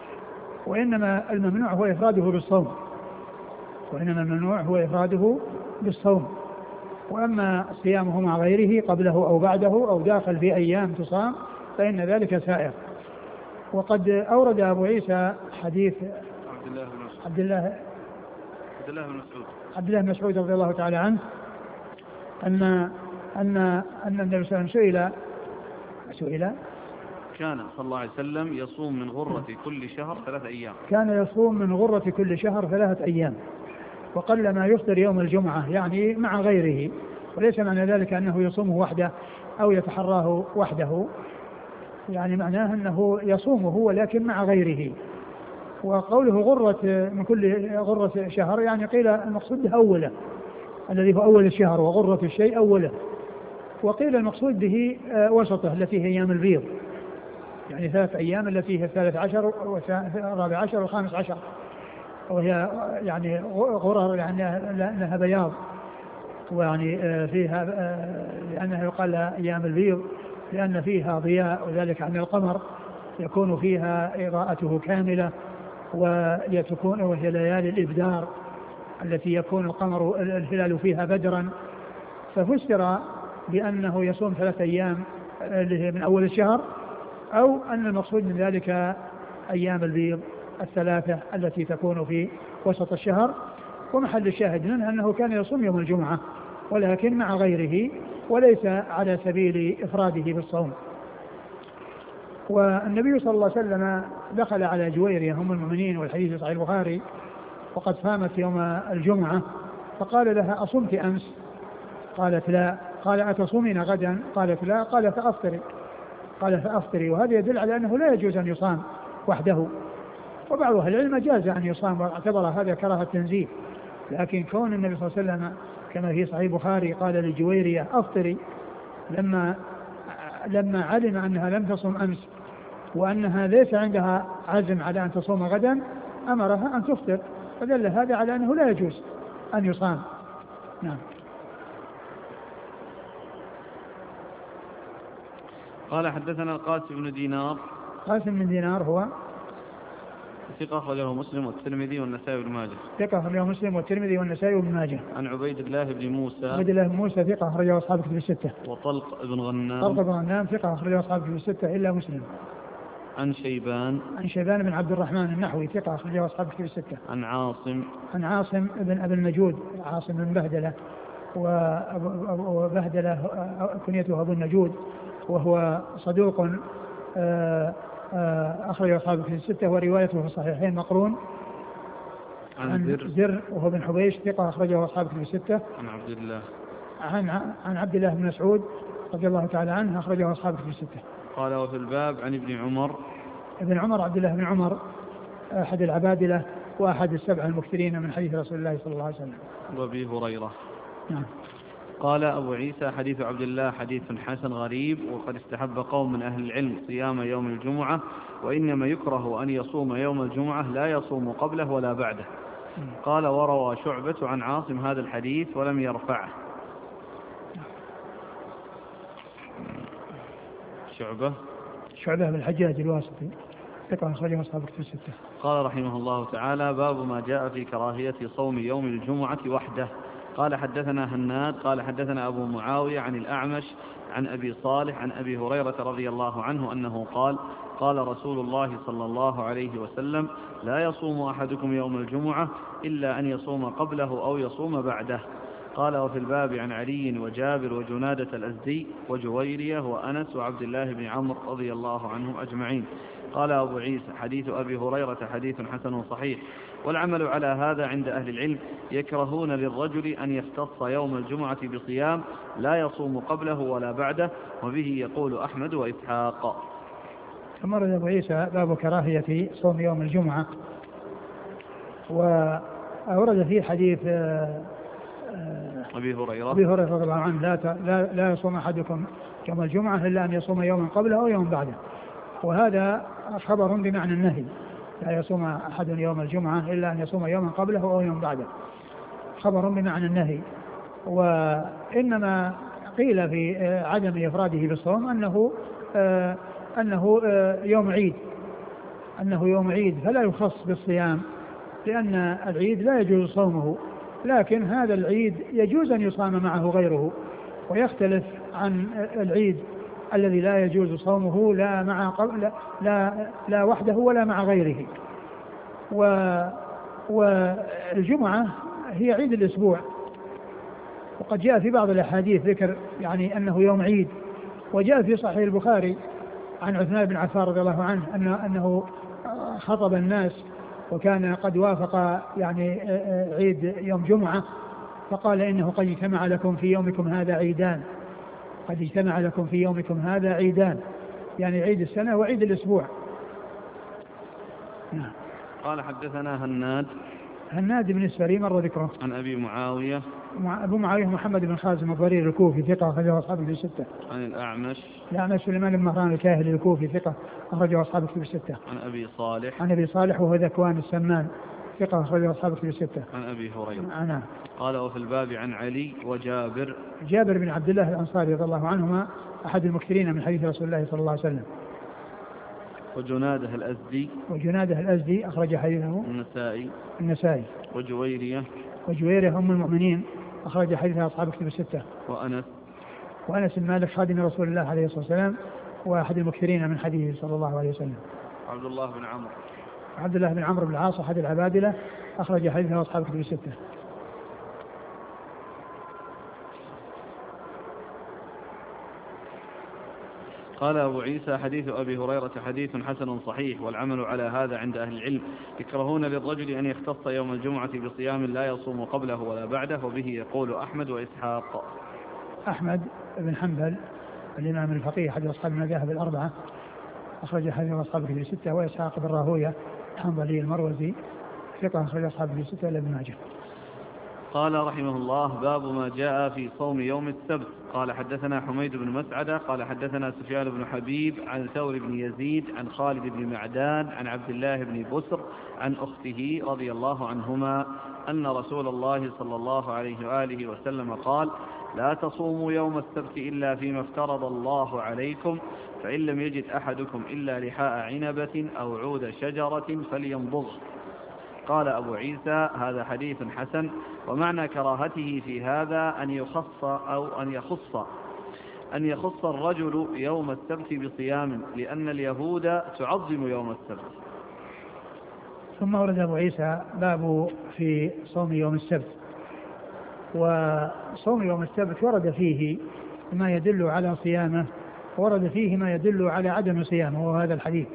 B: وإنما الممنوع هو إفراده بالصوم، وإنما الممنوع هو إفراده بالصوم. وأما صيامه مع غيره قبله أو بعده أو داخل في أيام تصام فإن ذلك سائر. وقد أورد أبو عيسى حديث
A: عبد الله بن مسعود
B: عبد الله
A: عبد الله بن مسعود
B: عبد الله بن مسعود رضي الله تعالى عنه أن أن أن النبي صلى الله عليه وسلم سئل سئل
A: كان صلى الله عليه وسلم يصوم من غرة كل شهر ثلاثة أيام.
B: كان يصوم من غرة كل شهر ثلاثة أيام، وقل ما يفطر يوم الجمعة، يعني مع غيره، وليس معنى ذلك أنه يصومه وحده أو يتحراه وحده، يعني معناه أنه يصومه ولكن مع غيره. وقوله غرة من كل غرة شهر يعني قيل المقصود به أوله، الذي هو أول الشهر، وغرة الشيء أوله. وقيل المقصود به وسطه التي هي أيام البيض، يعني ثلاث أيام التي هي الثالث عشر والرابع عشر والخامس عشر، وهي يعني غرر يعني لها بياض، ويعني فيها لأنها يقال لها أيام البيض لأن فيها ضياء، وذلك عن القمر يكون فيها إضاءته كاملة، ويتكون وهي ليالي الإبدار التي يكون القمر الهلال فيها بدرا. ففسر بأنه يصوم ثلاثة أيام من أول الشهر، أو أن المقصود من ذلك أيام البيض الثلاثة التي تكون في وسط الشهر. ومحل الشاهد منها أنه كان يصوم يوم الجمعة ولكن مع غيره، وليس على سبيل إفراده بالصوم. والنبي صلى الله عليه وسلم دخل على جويرية أم المؤمنين، والحديث صحيح البخاري، وقد صامت يوم الجمعة، فقال لها: أصمت أمس؟ قالت: لا. قال: أتصومين غدا؟ قالت: لا. قال: فأفطري. قال: فأفطري. وهذا يدل على أنه لا يجوز أن يصام وحده. وبعض أهل العلم جاز أن يصام واعتبر هذا كراهة تنزيه، لكن كون النبي صلى الله عليه وسلم كما في صحيح البخاري قال لجويرية: أفطري، لما لما علم أنها لم تصم أمس وأنها ليس عندها عزم على أن تصوم غدا أمرها أن تفطر، فدل هذا على أنه لا يجوز أن يصام. نعم.
A: قال حدثنا القاسم بن دينار.
B: قاسم بن دينار هو
A: ثقة أخرجه مسلم والترمذي والنسائي بن ماجه.
B: ثقة أخرجه مسلم والترمذي والنسائي بن ماجه.
A: عن عبيد الله بن موسى.
B: عبيد الله بن موسى ثقة أخرجه أصحاب الكتب الستة.
A: وطلق بن غنام.
B: طلق بن غنام ثقة أخرجه أصحاب الكتب الستة إلا مسلم.
A: عن شيبان.
B: عن شيبان بن عبد الرحمن النحوي ثقة أخرجه أصحاب الكتب الستة.
A: عن عاصم.
B: عن عاصم بن أبي النجود، عاصم بن بهدلة، وبهدلة كنيته أبو النجود، وهو صدوق أخرج أصحاب الكتب الستة، وروايته في الصحيحين مقرون.
A: عن
B: زر وهو بن حبيش ثقة أخرجه أصحاب الكتب الستة.
A: عن عبد الله.
B: عن عن عبد الله بن مسعود رضي الله تعالى عنه أخرجه أصحاب الكتب الستة.
A: قال وفي الباب عن ابن عمر.
B: ابن عمر عبد الله بن عمر أحد العبادلة وأحد السبع المكثرين من حديث رسول الله صلى الله عليه وسلم.
A: وأبي هريرة.
B: نعم.
A: قال أبو عيسى حديث عبد الله حديث حسن غريب، وقد استحب قوم من أهل العلم صيام يوم الجمعة، وإنما يكره أن يصوم يوم الجمعة لا يصوم قبله ولا بعده. قال وروى شعبة عن عاصم هذا الحديث ولم يرفعه. شعبة
B: شعبة بن الحجاج الواسطي ثقة أخرجه أصحاب الكتب الستة.
A: قال رحمه الله تعالى باب ما جاء في كراهية صوم يوم الجمعة وحده. قال حدثنا هناد قال حدثنا أبو معاوية عن الأعمش عن أبي صالح عن أبي هريرة رضي الله عنه أنه قال قال رسول الله صلى الله عليه وسلم لا يصوم أحدكم يوم الجمعة إلا أن يصوم قبله أو يصوم بعده. قال وفي الباب عن علي وجابر وجنادة الأزدي وجويرية وأنس وعبد الله بن عمرو رضي الله عنهم أجمعين. قال أبو عيسى حديث أبي هريرة حديث حسن صحيح، والعمل على هذا عند أهل العلم. يكرهون للرجل أن يختص يوم الجمعة بصيام لا يصوم قبله ولا بعده، وبه يقول أحمد وإسحاق.
B: ثم ورد أبو عيسى باب كراهية صوم يوم الجمعة، وورد فيه حديث
A: أبي هريرة
B: أبي هريرة رضي الله عنه لا, لا, لا يصوم أحدكم يوم الجمعة إلا أن يصوم يوما قبله أو يوم بعده، وهذا خبر بمعنى النهي، لا يصوم أحد يوم الجمعة إلا أن يصوم يوما قبله أو يوم بعده، خبر بمعنى النهي. وإنما قيل في عدم إفراده بالصوم أنه أنه يوم عيد أنه يوم عيد فلا يخص بالصيام، لأن العيد لا يجوز صومه، لكن هذا العيد يجوز أن يصام معه غيره، ويختلف عن العيد الذي لا يجوز صومه لا مع لا لا, لا وحده ولا مع غيره. والجمعة هي عيد الأسبوع، وقد جاء في بعض الأحاديث ذكر يعني أنه يوم عيد، وجاء في صحيح البخاري عن عثمان بن عفان رضي الله عنه أنه, أنه خطب الناس وكان قد وافق يعني عيد يوم جمعة، فقال إنه قد اجتمع لكم في يومكم هذا عيدان قد اجتمع لكم في يومكم هذا عيدان يعني عيد السنة وعيد الأسبوع. نعم.
A: قال حدثنا هناد
B: هناد بن السري مر ذكره.
A: عن أبي معاوية
B: أبو معاوية محمد بن خازم الضرير الكوفي ثقة أخرجه أصحاب الكتب الستة.
A: عن الأعمش
B: الأعمش سليمان بن مهران الكاهلي الكوفي ثقة أخرجه أصحاب الكتب الستة.
A: عن أبي صالح
B: عن أبي صالح وهو ذكوان السمان ثقة أخرجه أصحاب الكتب الستة.
A: عن أبي هريرة.
B: نعم.
A: قال وفي الباب عن علي وجابر
B: جابر بن عبد الله الأنصاري رضي الله عنهما أحد المكثرين من حديث رسول الله صلى الله عليه وسلم.
A: وجناده الأزدي
B: وجناده الأزدي أخرج حديثه
A: النسائي
B: النسائي.
A: وجويرية
B: وجويرية أم المؤمنين أخرج حديثها أصحاب الكتب الستة.
A: وأنس
B: وأنس بن مالك خادم رسول الله عليه الصلاة والسلام وأحد المكثرين من حديثه صلى الله عليه وسلم.
A: عبد الله بن عمرو
B: عبد الله بن عمرو بن العاص أحد العبادلة أخرج حديثه أصحاب الكتب الستة.
A: قال أبو عيسى حديث أبي هريرة حديث حسن صحيح، والعمل على هذا عند أهل العلم. يكرهون للرجل أن يختص يوم الجمعة بصيام لا يصوم قبله ولا بعده، وبه يقول أحمد وإسحاق.
B: أحمد بن حنبل الإمام الفقيه أحد أصحاب المذاهب الأربعة أخرج حديث أصحاب الكتب الستة. وإسحاق بن راهوية الحنظلي المروزي ثقة أخرج أصحاب الكتب الستة إلا ابن ماجه.
A: قال رحمه الله: باب ما جاء في صوم يوم السبت. قال حدثنا حميد بن مسعدة قال حدثنا سفيان بن حبيب عن ثور بن يزيد عن خالد بن معدان عن عبد الله بن بسر عن أخته رضي الله عنهما أن رسول الله صلى الله عليه وآله وسلم قال: لا تصوموا يوم السبت إلا فيما افترض الله عليكم، فإن لم يجد أحدكم إلا لحاء عنبة أو عود شجرة فليمضغ. قال أبو عيسى: هذا حديث حسن، ومعنى كراهته في هذا أن يخص أو أن يخص أن يخص الرجل يوم السبت بصيام، لأن اليهود تعظم يوم السبت.
B: ثم ورد أبو عيسى باب في صوم يوم السبت. وصوم يوم السبت ورد فيه ما يدل على صيامه، ورد فيه ما يدل على عدم صيامه، وهذا الحديث.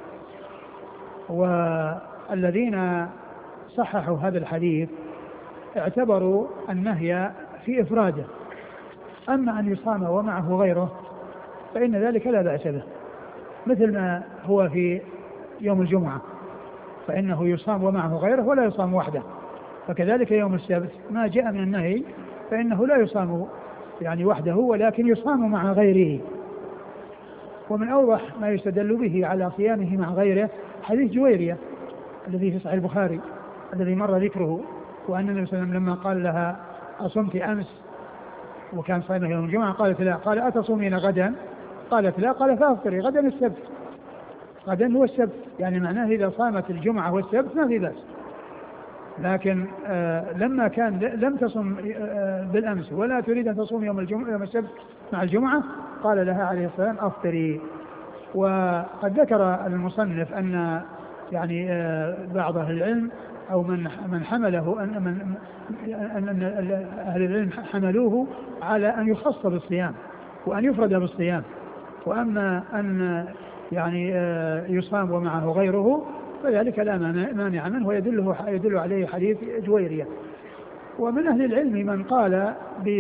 B: والذين صححوا هذا الحديث اعتبروا النهي في إفراده، أما أن يصام ومعه غيره فإن ذلك لا بأس به، مثل ما هو في يوم الجمعة فإنه يصام ومعه غيره ولا يصام وحده، فكذلك يوم السبت ما جاء من النهي فإنه لا يصام يعني وحده ولكن يصام مع غيره. ومن أوضح ما يستدل به على صيامه مع غيره حديث جويرية الذي في صحيح البخاري الذي مر ذكره، وأن النبي صلى الله عليه وسلم لما قال لها: أصمت أمس وكان صائمه يوم الجمعة؟ قالت: لا. قال: أتصومين غدا؟ قالت: لا. قال: فأفطري غدا السبت. غدا هو السبت، يعني معناه إذا صامت الجمعة والسبت ما في بأس. لكن آه لما كان لم تصم آه بالأمس ولا تريد أن تصوم يوم الجمعة يوم السبت مع الجمعة، قال لها عليه الصلاة والسلام: أفطري. وقد ذكر المصنف أن يعني آه بعض أهل العلم أو من من حمله أن من أن أهل العلم حملوه على أن يخص بالصيام وأن يفرد بالصيام، وأما أن يعني آه يصام ومعه غيره فذلك لا مانع منه، ويدله يدل عليه حديث جويرية. ومن أهل العلم من قال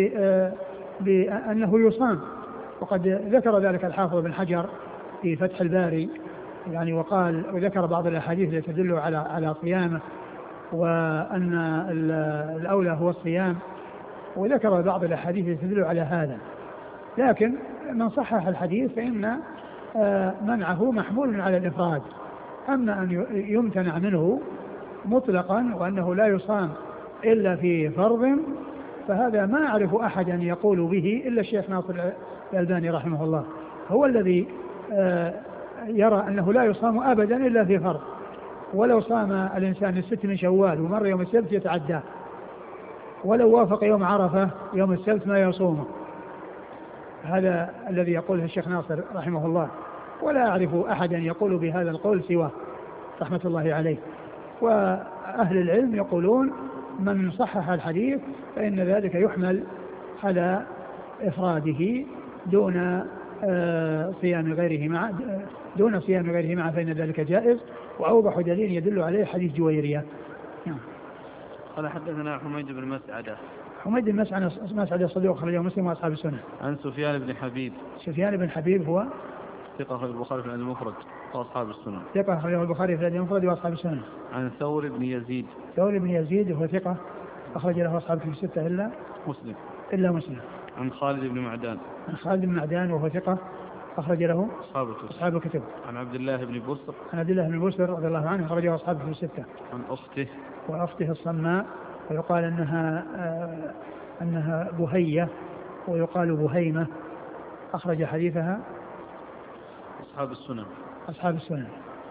B: بأنه يصام، وقد ذكر ذلك الحافظ بن حجر في فتح الباري يعني، وقال وذكر بعض الأحاديث التي تدل على على صيامه وأن الأولى هو الصيام، وذكر بعض الأحاديث التي تدل على هذا. لكن من صحح الحديث فإن منعه محمول على الإفراد، أما أن يمتنع منه مطلقا وأنه لا يصام إلا في فرض فهذا ما أعرف أحدا يقول به إلا الشيخ ناصر الألباني رحمه الله، هو الذي يرى أنه لا يصام أبدا إلا في فرض، ولو صام الإنسان الست من شوال ومر يوم السبت يتعدى، ولو وافق يوم عرفة يوم السبت ما يصومه. هذا الذي يقوله الشيخ ناصر رحمه الله، ولا أعرف أحدا يقول بهذا القول سواه رحمة الله عليه. وأهل العلم يقولون من صحح الحديث فإن ذلك يحمل على إفراده دون صيام غيره مع دون صيام غيره مع فإن ذلك جائز. وأوضح دليل يدل عليه حديث جويرية.
A: قال حدثنا حميد بن مسعدة.
B: حميد بن مسعدة مسعدة الصدوق أخرجه مسلم وأصحاب السنة.
A: عن سفيان بن حبيب.
B: سفيان بن حبيب هو
A: ثقة أخرجه البخاري في الأدب المفرد وأصحاب السنة.
B: ثقة أخرجه البخاري في الأدب المفرد وأصحاب السنة.
A: عن ثور بن يزيد.
B: ثور بن يزيد هو ثقة أخرج له أصحاب في الستة إلا
A: مسلم.
B: إلا مسلم.
A: عن خالد بن معدان.
B: عن خالد بن معدان وهو ثقة أخرج له
A: أصحاب الكتب.
B: أصحاب الكتب.
A: عن عبد الله بن بسر.
B: عن عبد الله بن بسر رضي الله عنه أخرجه أصحابه في الستة.
A: عن أخته.
B: وأخته الصماء، ويقال أنها آه أنها بهية ويقال بهيمة، أخرج حديثها
A: أصحاب السنن.
B: أصحاب السنن.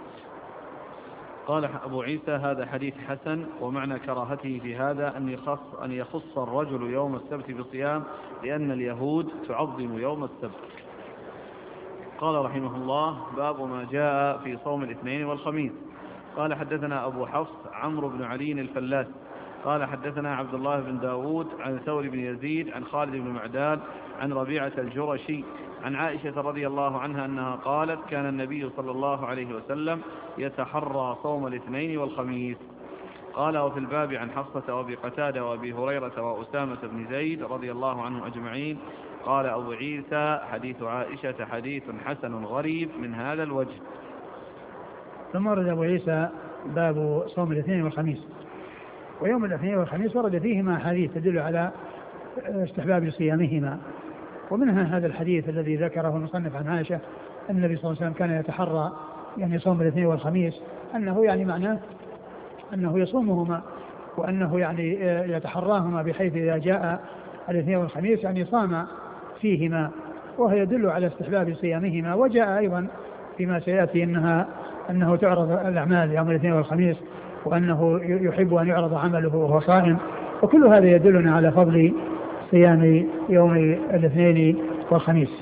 A: قال أبو عيسى: هذا حديث حسن، ومعنى كراهته في هذا أن يخص أن يخص الرجل يوم السبت بصيام، لأن اليهود تعظم يوم السبت. قال رحمه الله: باب ما جاء في صوم الاثنين والخميس. قال حدثنا أبو حفص عمرو بن علي الفلاس قال حدثنا عبد الله بن داود عن ثور بن يزيد عن خالد بن معدان عن ربيعة الجرشي عن عائشة رضي الله عنها أنها قالت: كان النبي صلى الله عليه وسلم يتحرى صوم الاثنين والخميس. قال: وفي الباب عن حفصة وأبي قتادة وأبي هريرة وأسامة بن زيد رضي الله عنهم أجمعين. قال أبو عيسى: حديث عائشة حديث حسن غريب من هذا الوجه.
B: ثم ورد أبو عيسى باب صوم الاثنين والخميس. ويوم الاثنين والخميس ورد فيهما أحاديث تدل على استحباب صيامهما. ومنها هذا الحديث الذي ذكره المصنف عن عائشة أن النبي صلى الله عليه وسلم كان يتحرى يعني صوم الاثنين والخميس، أنه يعني معناه أنه يصومهما وأنه يعني يتحراهما بحيث إذا جاء الاثنين والخميس يعني صام فيهما، وهو يدل على استحباب صيامهما. وجاء أيضا فيما سيأتي أنها أنه تعرض الأعمال يوم الاثنين والخميس، وأنه يحب أن يعرض عمله وهو صائم، وكل هذا يدلنا على فضل صيام يوم الاثنين والخميس.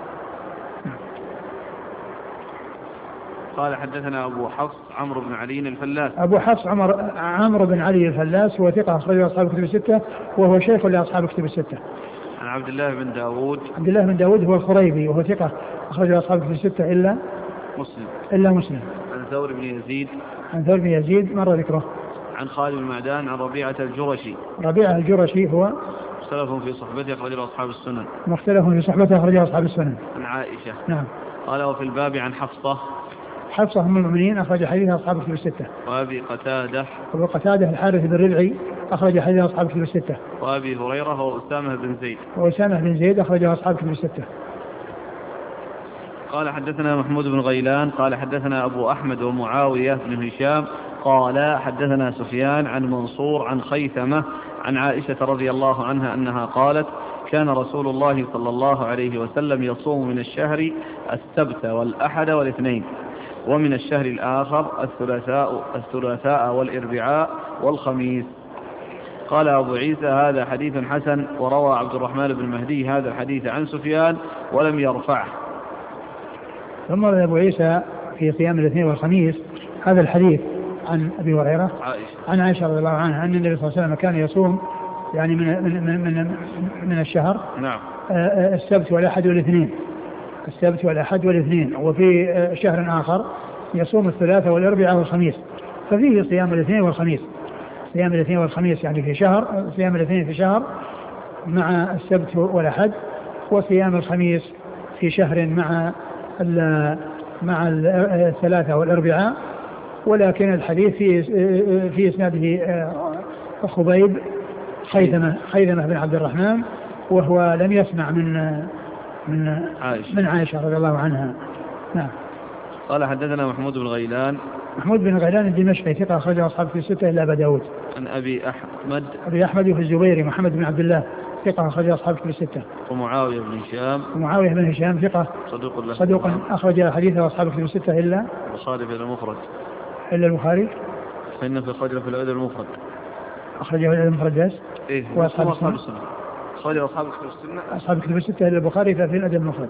A: قال حدثنا أبو حفص عمرو بن علي الفلاس.
B: أبو حفص عمر عمرو بن علي الفلاس هو ثقة أخرجه أصحاب الكتب الستة، وهو شيخ لأصحاب الكتب الستة.
A: عن عبد الله بن داود.
B: عبد الله بن داود هو الخريبي وهو ثقة أخرجه أصحاب الكتب الستة إلا
A: مسلم.
B: إلا مسلم.
A: عن ثور بن يزيد.
B: عن ثور بن يزيد مر ذكره.
A: عن خالد بن معدان عن ربيعة الجرشي.
B: ربيعة الجرشي هو
A: مختلف في صحبته أخرجه أصحاب السنن.
B: مختلف في صحبته أخرجه أصحاب السنن.
A: عن عائشة.
B: نعم.
A: قال وفي الباب عن حفصة.
B: حفصة أم المؤمنين أخرج حديثها أصحاب الكتب الستة.
A: وأبي قتادة.
B: وأبي قتادة الحارث بن ربعي أخرج حديثها أصحاب الكتب الستة.
A: وأبي هريرة وأسامة بن زيد.
B: وأسامة بن زيد أخرجها أصحاب الكتب الستة.
A: قال حدثنا محمود بن غيلان قال حدثنا أبو أحمد ومعاوية بن هشام قال حدثنا سفيان عن منصور عن خيثمة عن عائشة رضي الله عنها أنها قالت كان رسول الله صلى الله عليه وسلم يصوم من الشهر السبت والأحد والاثنين، ومن الشهر الآخر الثلاثاء, الثلاثاء والإربعاء والخميس. قال أبو عيسى هذا حديث حسن، وروى عبد الرحمن بن مهدي هذا الحديث عن سفيان ولم يرفعه.
B: ثم أبو عيسى في صيام الاثنين والخميس هذا الحديث عن أبي هريرة
A: عائشة.
B: عن عائشة رضي الله عنها أن النبي صلى الله عليه وسلم كان يصوم يعني من من من من, من الشهر
A: نعم.
B: السبت والأحد والاثنين، السبت والأحد والاثنين، وفي شهر آخر يصوم الثلاثاء والأربعاء والخميس، ففيه صيام الاثنين والخميس، صيام الاثنين والخميس يعني في شهر، صيام الاثنين في شهر مع السبت والأحد، وصيام الخميس في شهر مع مع الثلاثاء والأربعاء. ولكن الحديث في في اسناده خبيب خيثمة خيثمة بن عبد الرحمن، وهو لم يسمع من من
A: عائشة.
B: من عائشة رضي الله عنها. نعم.
A: قال حدثنا محمود بن غيلان.
B: محمود بن غيلان الدمشقي ثقة أخرجه أصحاب في الستة إلا أبا داود.
A: عن أبي أحمد.
B: أبي أحمد في الزبيري محمد بن عبد الله ثقة أخرجه أصحاب في الستة.
A: ومعاوية بن هشام.
B: ومعاوية بن هشام ثقة
A: صدوق له
B: صدوق أخرج حديثه أصحاب في الستة إلا
A: البخاري في المفرد.
B: إلا البخاري.
A: فإن في خرج في الأدب المفرد.
B: أخرجه إلى المفرد بس.
A: إيه.
B: وأصحاب
A: السنة. السنة. خرج أصحاب السنة.
B: أصحاب الكتب الستة إلا البخاري في الأدب المفرد.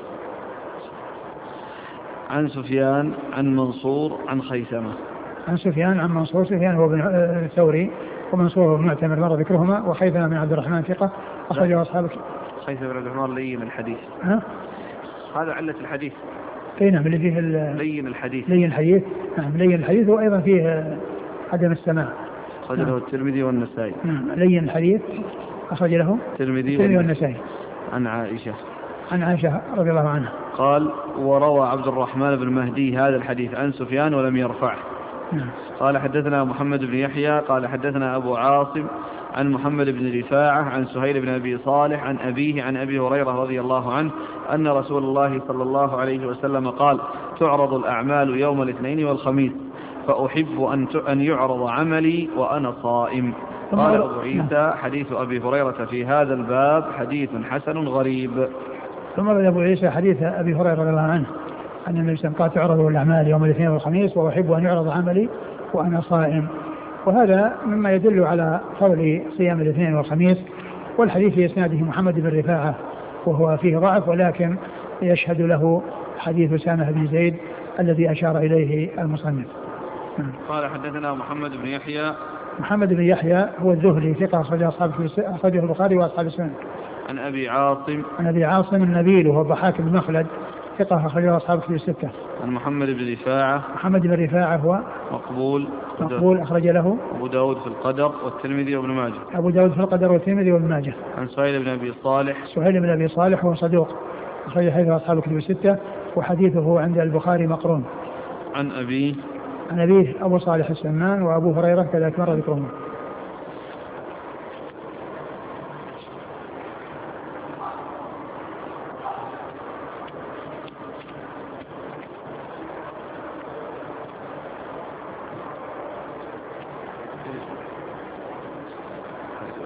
A: عن سفيان عن منصور عن خيثمة.
B: عن سفيان عن منصور. سفيان هو بن الثوري ومنصور هو معتمر مر ذكرهما. وخيثمة بن عبد الرحمن ثقة أخرجه أصحاب.
A: خيثمة بن عبد الرحمن لين الحديث.
B: ها؟
A: هذا علة الحديث.
B: اي نعم اللي فيه
A: لين الحديث.
B: لين الحديث. نعم لين الحديث، وأيضا فيه عدم السماع.
A: أخرج له الترمذي والنسائي.
B: نعم لين الحديث أخرج له
A: الترمذي
B: والنسائي.
A: عن عائشة.
B: عن عائشة رضي الله عنها.
A: قال وروى عبد الرحمن بن مهدي هذا الحديث عن سفيان ولم يرفعه.
B: نعم.
A: قال حدثنا محمد بن يحيى قال حدثنا أبو عاصم عن محمد بن رفاعة عن سهيل بن أبي صالح عن أبيه عن أبي هريرة رضي الله عنه أن رسول الله صلى الله عليه وسلم قال تعرض الأعمال يوم الاثنين والخميس فأحب أن أن يعرض عملي وأنا صائم. قال أبو عيسى حديث أبي هريرة في هذا الباب حديث حسن غريب.
B: ثم قال أبو عيسى حديث أبي هريرة رضي الله عنه أن النبي صلى الله عليه وسلم قال تعرض الأعمال يوم الاثنين والخميس وأحب أن يعرض عملي وأنا صائم. وهذا مما يدل على فضل صيام الاثنين والخميس. والحديث في إسناده محمد بن رفاعة وهو فيه ضعف، ولكن يشهد له حديث أسامة بن زيد الذي أشار إليه المصنف.
A: قال حدثنا محمد بن يحيى.
B: محمد بن يحيى هو الذهلي ثقة أخرجه أصحاب أخرجه البخاري وأصحاب السنن.
A: عن أبي عاصم.
B: عن أبي عاصم النبيل وهو الضحاك بن مخلد ثقة أخرجه أصحاب في الستة.
A: عن محمد بن رفاعة.
B: محمد بن رفاعة هو
A: مقبول.
B: مقبول أخرج له
A: أبو داود في القدر والترمذي وابن ماجه.
B: أبو داود في القدر والترمذي وابن ماجه.
A: عن سهيل بن أبي صالح.
B: سهيل بن أبي صالح هو صدوق أخرج حديثه أصحاب الكتب الستة، وحديثه عند البخاري مقرون.
A: عن أبيه.
B: عن أبيه أبو صالح السمان وأبو هريرة كذلك مر ذكرهم.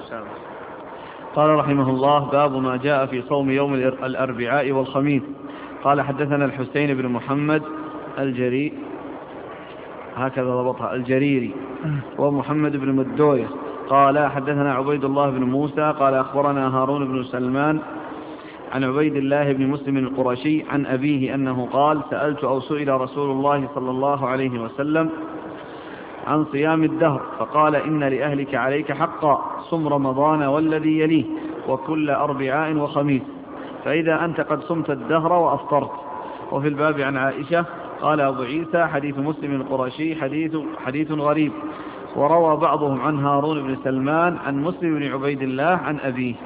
A: قال رحمه الله: باب ما جاء في صوم يوم الأربعاء والخميس. قال حدثنا الحسين بن محمد الجري هكذا ضبطها الجريري ومحمد بن مدوية قال حدثنا عبيد الله بن موسى قال أخبرنا هارون بن سلمان عن عبيد الله بن مسلم القرشي عن أبيه أنه قال: سألت أو سئل رسول الله صلى الله عليه وسلم عن صيام الدهر فقال: إن لأهلك عليك حقا، صم رمضان والذي يليه وكل أربعاء وخميس، فإذا أنت قد صمت الدهر وأفطرت. وفي الباب عن عائشة قال أبو عيسى: حديث مسلم القرشي حديث, حديث غريب. وروى بعضهم عن هارون بن سلمان عن مسلم بن عبيد الله عن أبيه.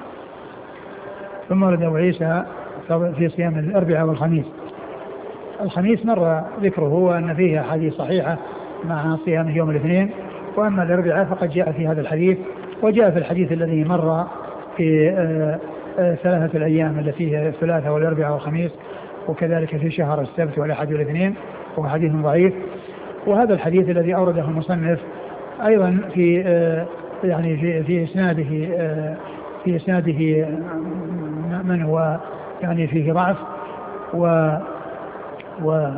B: ثم ورد أبو عيسى في صيام الأربعاء والخميس. الخميس مر ذكره وأن فيه حديث صحيحة مع صيام يوم الاثنين، وأما الأربعاء فقد جاء في هذا الحديث، وجاء في الحديث الذي مر في آآ آآ ثلاثة الأيام التي هي الثلاثاء والأربعاء والخميس، وكذلك في شهر السبت والأحد والاثنين، وهو حديث ضعيف. وهذا الحديث الذي أورده المصنف أيضا في يعني في في إسناده في إسناده من هو يعني فيه ضعف، و و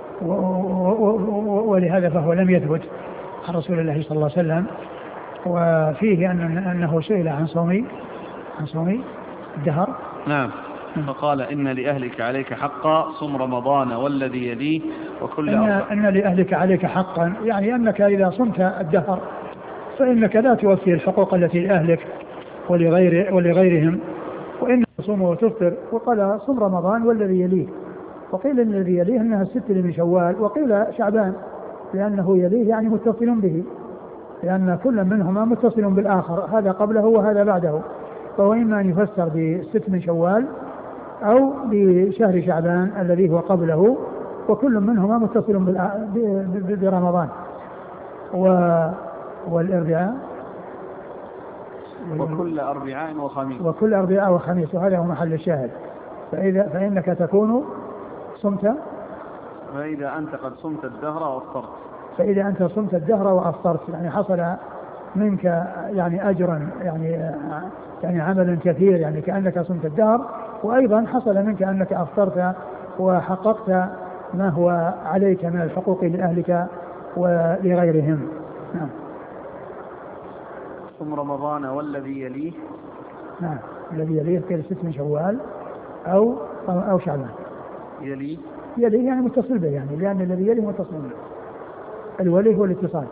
B: ولهذا فهو لم يثبت عن رسول الله صلى الله عليه وسلم. وفيه أن أنه سئل عن صوم عن صوم الدهر.
A: نعم. فقال: إن لأهلك عليك حقا، صم رمضان والذي يليه وكل
B: إن, إن لأهلك عليك حقا، يعني أنك إذا صمت الدهر فإنك لا توفي الحقوق التي لأهلك ولغير ولغيرهم، وإن تصوم وتفطر. وقال: صم رمضان والذي يليه. وقيل إن الذي يليه أنها الست من شوال، وقيل شعبان، لأنه يليه يعني متصل به، لأن كل منهما متصل بالآخر، هذا قبله وهذا بعده، فهو إما أن يفسر بست من شوال أو بشهر شعبان الذي هو قبله، وكل منهما متصل برمضان. والأربعاء
A: وكل أربعاء وخميس
B: وكل أربعاء وخميس، وهذا هو محل الشاهد. فإذا فإنك تكون صمت،
A: فإذا أنت قد صمت الدهر وأفطرت
B: فإذا أنت صمت الدهر وأفطرت، يعني حصل منك يعني أجرا، يعني يعني عمل كثير، يعني كأنك صمت الدهر، وأيضا حصل منك أنك أفطرت وحققت ما هو عليك من الحقوق لأهلك ولغيرهم. نعم.
A: صم رمضان والذي يليه.
B: نعم. الذي يليه كل ست من شوال أو أو شعبان.
A: يليه
B: يليه يعني متصل به، يعني لأن الذي يليه متصل به. الولي هو الاتصال.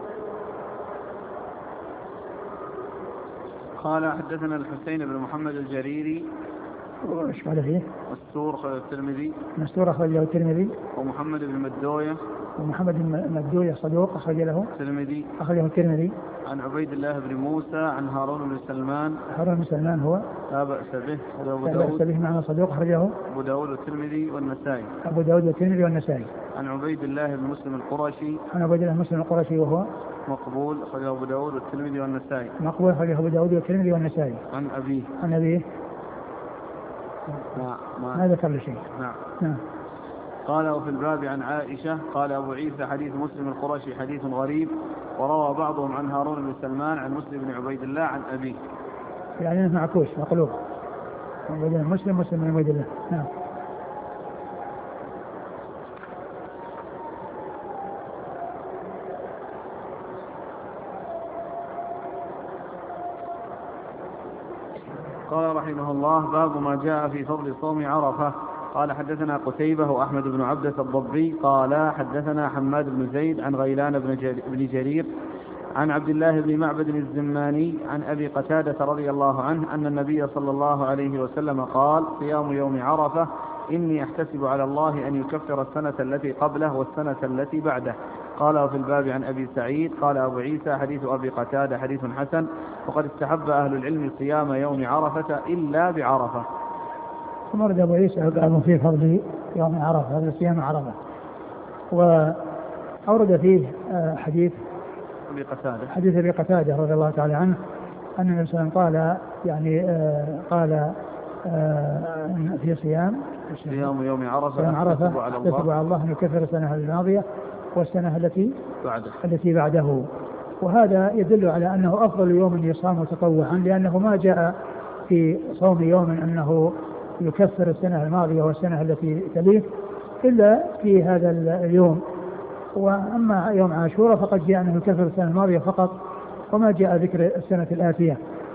A: قال: حدثنا الحسين بن محمد الجريري.
B: وش قال فيه؟
A: مستور أخرجه الترمذي.
B: مستور أخرجه الترمذي.
A: ومحمد بن مدوية.
B: ومحمد بن مدوية صدوق أخرج له
A: الترمذي.
B: أخرجه الترمذي.
A: عن عبيد الله بن موسى عن هارون بن سلمان.
B: هارون بن سلمان هو
A: لا بأس به.
B: لا بأس به معنا صدوق أخرجه
A: أبو داود والترمذي والنسائي.
B: أبو داود والترمذي والنسائي.
A: عن عبيد الله بن مسلم القرشي.
B: عن عبيد الله بن مسلم القرشي وهو
A: مقبول أخرجه أبو داود والترمذي والنسائي.
B: مقبول أخرجه أبو داود والترمذي والنسائي.
A: عن أبيه.
B: عن أبيه
A: ما ما,
B: ما ذكر شيء.
A: نعم.
B: نعم.
A: قال: وفي الباب عن عائشة قال أبو عيسى: حديث مسلم القرشي حديث غريب. وروى بعضهم عن هارون بن سلمان عن مسلم بن عبيد الله عن أبيه.
B: يعني معكوس مقلوب، مسلم مسلم بن عبيد الله. نعم.
A: قال رحمه الله: باب ما جاء في فضل صوم عرفة. قال: حدثنا قتيبة وأحمد بن عبدة الضبي قال: حدثنا حماد بن زيد عن غيلان بن جرير عن عبد الله بن معبد الزماني عن أبي قتادة رضي الله عنه أن النبي صلى الله عليه وسلم قال: صيام يوم عرفة إني أحتسب على الله أن يكفر السنة التي قبله والسنة التي بعده. قال: وفي الباب عن أبي سعيد قال أبو عيسى: حديث أبي قتادة حديث حسن، وقد استحب أهل العلم صيام يوم عرفة إلا بعرفة.
B: ثم ورد أبو عيسى قال في فضل يوم عرفة، هذا صيام عرفة، وأورد فيه حديث
A: أبي قتادة
B: حديث أبي قتادة رضي الله تعالى عنه أن النبي صلى الله عليه وسلم قال يعني قال في صيام
A: صيام يوم عرفة
B: صيام عرفة أحتسب على الله أن يكفر السنة الماضية والسنة التي
A: بعده
B: التي بعده. وهذا يدل على أنه أفضل يوم يصام تطوعا، لأنه ما جاء في صوم يوم أنه يكفر السنة الماضية والسنة التي تليه إلا في هذا اليوم. وأما يوم عاشوراء فقد جاء أنه يكفر السنة الماضية فقط، وما جاء ذكر السنة الآتية.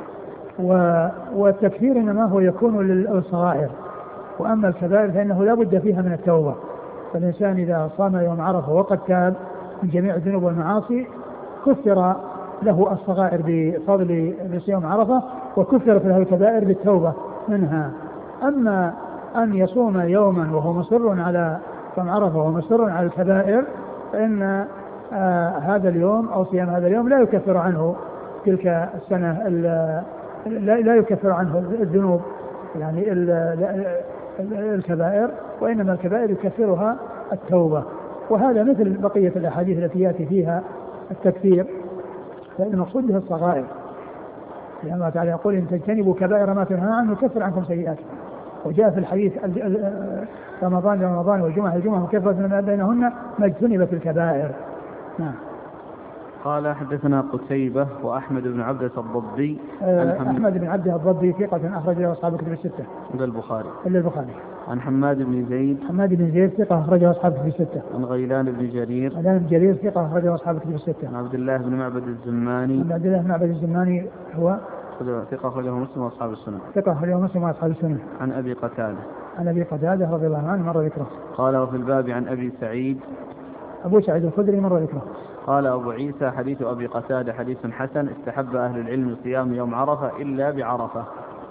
B: والتكفير إنما هو يكون للصغائر، وأما الكبائر فإنه لا بد فيها من التوبة. فالإنسان إذا صام يوم عرفة وقد تاب من جميع الذنوب والمعاصي كفر له الصغائر بفضل صيام عرفة، وكفرت له الكبائر بالتوبة منها. أما أن يصوم يوما وهو مصر على صوم عرفة وهو مصر على الكبائر فإن آه هذا اليوم أو صيام هذا اليوم لا يكفر عنه تلك السنة، لا, لا يكفر عنه الذنوب يعني الكبائر، وإنما الكبائر يكفرها التوبة. وهذا مثل بقية الأحاديث التي يأتي فيها التكفير، فإن المقصود به الصغائر، لأن الله تعالى يقول إن تجتنبوا كبائر ما تنهون عنه نكفر عنكم سيئاتكم. وجاء في الحديث رمضان رمضان والجمعة الجمعة مكفرة ما بينهن ما اجتنبت الكبائر. نعم.
A: قال حدثنا قتيبة وأحمد بن عبدة الضبي.
B: أحمد بن عبدة الضبي ثقة أخرج له أصحاب الكتب الستة
A: إلا البخاري.
B: إلا البخاري.
A: عن حماد بن زيد.
B: حماد بن زيد ثقة أخرج له أصحاب الكتب الستة.
A: عن غيلان بن جرير.
B: غيلان بن جرير ثقة أخرج له أصحاب الكتب الستة.
A: عن عبد الله بن معبد الزماني.
B: عن عبد الله بن معبد الزماني هو
A: ثقة أخرجه مسلم وأصحاب السنن.
B: ثقة أخرجه مسلم وأصحاب السنن.
A: عن أبي قتادة.
B: عن أبي قتادة رضي الله عنه مر ذكره.
A: قال وفي الباب عن أبي سعيد.
B: أبو سعيد الخدري مر ذكره.
A: قال أبو عيسى حديث أبي قتادة حديث حسن، استحب أهل العلم صيام يوم عرفة إلا بعرفة.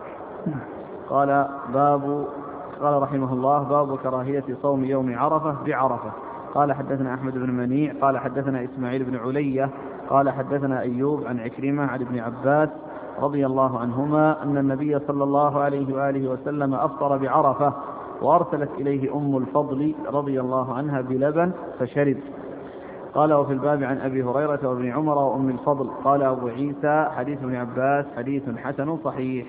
A: قال باب قال رحمه الله باب كراهية صوم يوم عرفة بعرفة. قال حدثنا أحمد بن منيع قال حدثنا إسماعيل بن علية قال حدثنا أيوب عن عكرمة عن ابن عباس رضي الله عنهما أن النبي صلى الله عليه وآله وسلم أفطر بعرفة، وأرسلت إليه أم الفضل رضي الله عنها بلبن فشرب. قال وفي الباب عن أبي هريرة وابن عمر وأم الفضل. قال أبو عيسى حديث ابن عباس حديث حسن صحيح.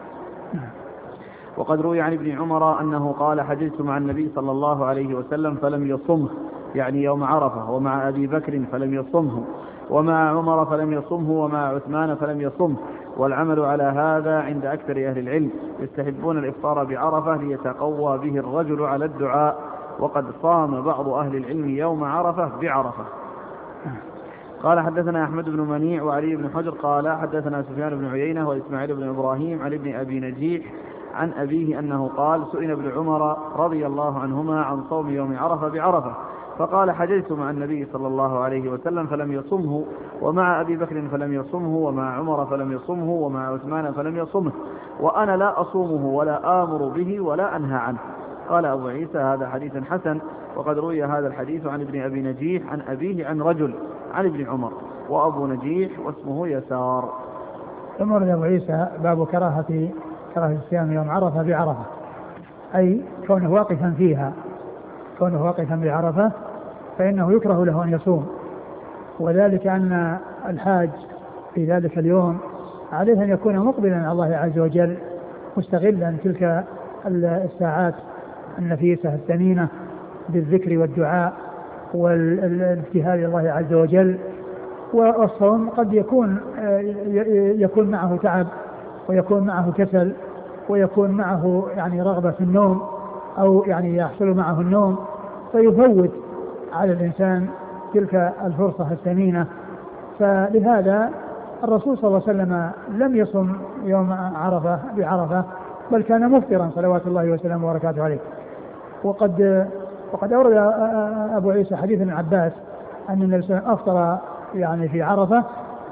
A: وقد روي عن ابن عمر أنه قال حججت مع النبي صلى الله عليه وسلم فلم يصمه، يعني يوم عرفة، ومع أبي بكر فلم يصمه، ومع عمر فلم يصمه، ومع عثمان فلم يصمه. والعمل على هذا عند أكثر أهل العلم، يستحبون الإفطار بعرفة ليتقوى به الرجل على الدعاء، وقد صام بعض أهل العلم يوم عرفة بعرفة. قال حدثنا أحمد بن منيع وعلي بن حجر قال حدثنا سفيان بن عيينة وإسماعيل بن إبراهيم عن ابن أبي نجيح عن أبيه أنه قال سئل ابن عمر رضي الله عنهما عن صوم يوم عرفة بعرفة، فقال حججت مع النبي صلى الله عليه وسلم فلم يصمه، ومع أبي بكر فلم يصمه، ومع عمر فلم يصمه، ومع عثمان فلم يصمه، وأنا لا أصومه ولا آمر به ولا أنهى عنه. قال أبو عيسى هذا حديث حسن. وقد روي هذا الحديث عن ابن أبي نجيح عن أبيه عن رجل عن ابن عمر، وأبو نجيح واسمه يسار.
B: ثم ورد أبو عيسى باب كراهة كراهة الصيام يوم عرفة بعرفة، أي كونه واقفا فيها، كونه واقفا بعرفة فإنه يكره له أن يصوم، وذلك أن الحاج في ذلك اليوم عليه أن يكون مقبلا على الله عز وجل، مستغلا تلك الساعات النفيسة الثمينة بالذكر والدعاء والابتهال إلى الله عز وجل. والصوم قد يكون يكون معه تعب، ويكون معه كسل، ويكون معه يعني رغبة في النوم، أو يعني يحصل معه النوم، فيفوت على الإنسان تلك الفرصة الثمينة. فلهذا الرسول صلى الله عليه وسلم لم يصم يوم عرفة بعرفة، بل كان مفطرا صلوات الله وسلامه وبركاته عليه. وقد وقد أورد أبو عيسى حديث ابن عباس أن النبي صلى الله عليه وسلم أفطر يعني في عرفة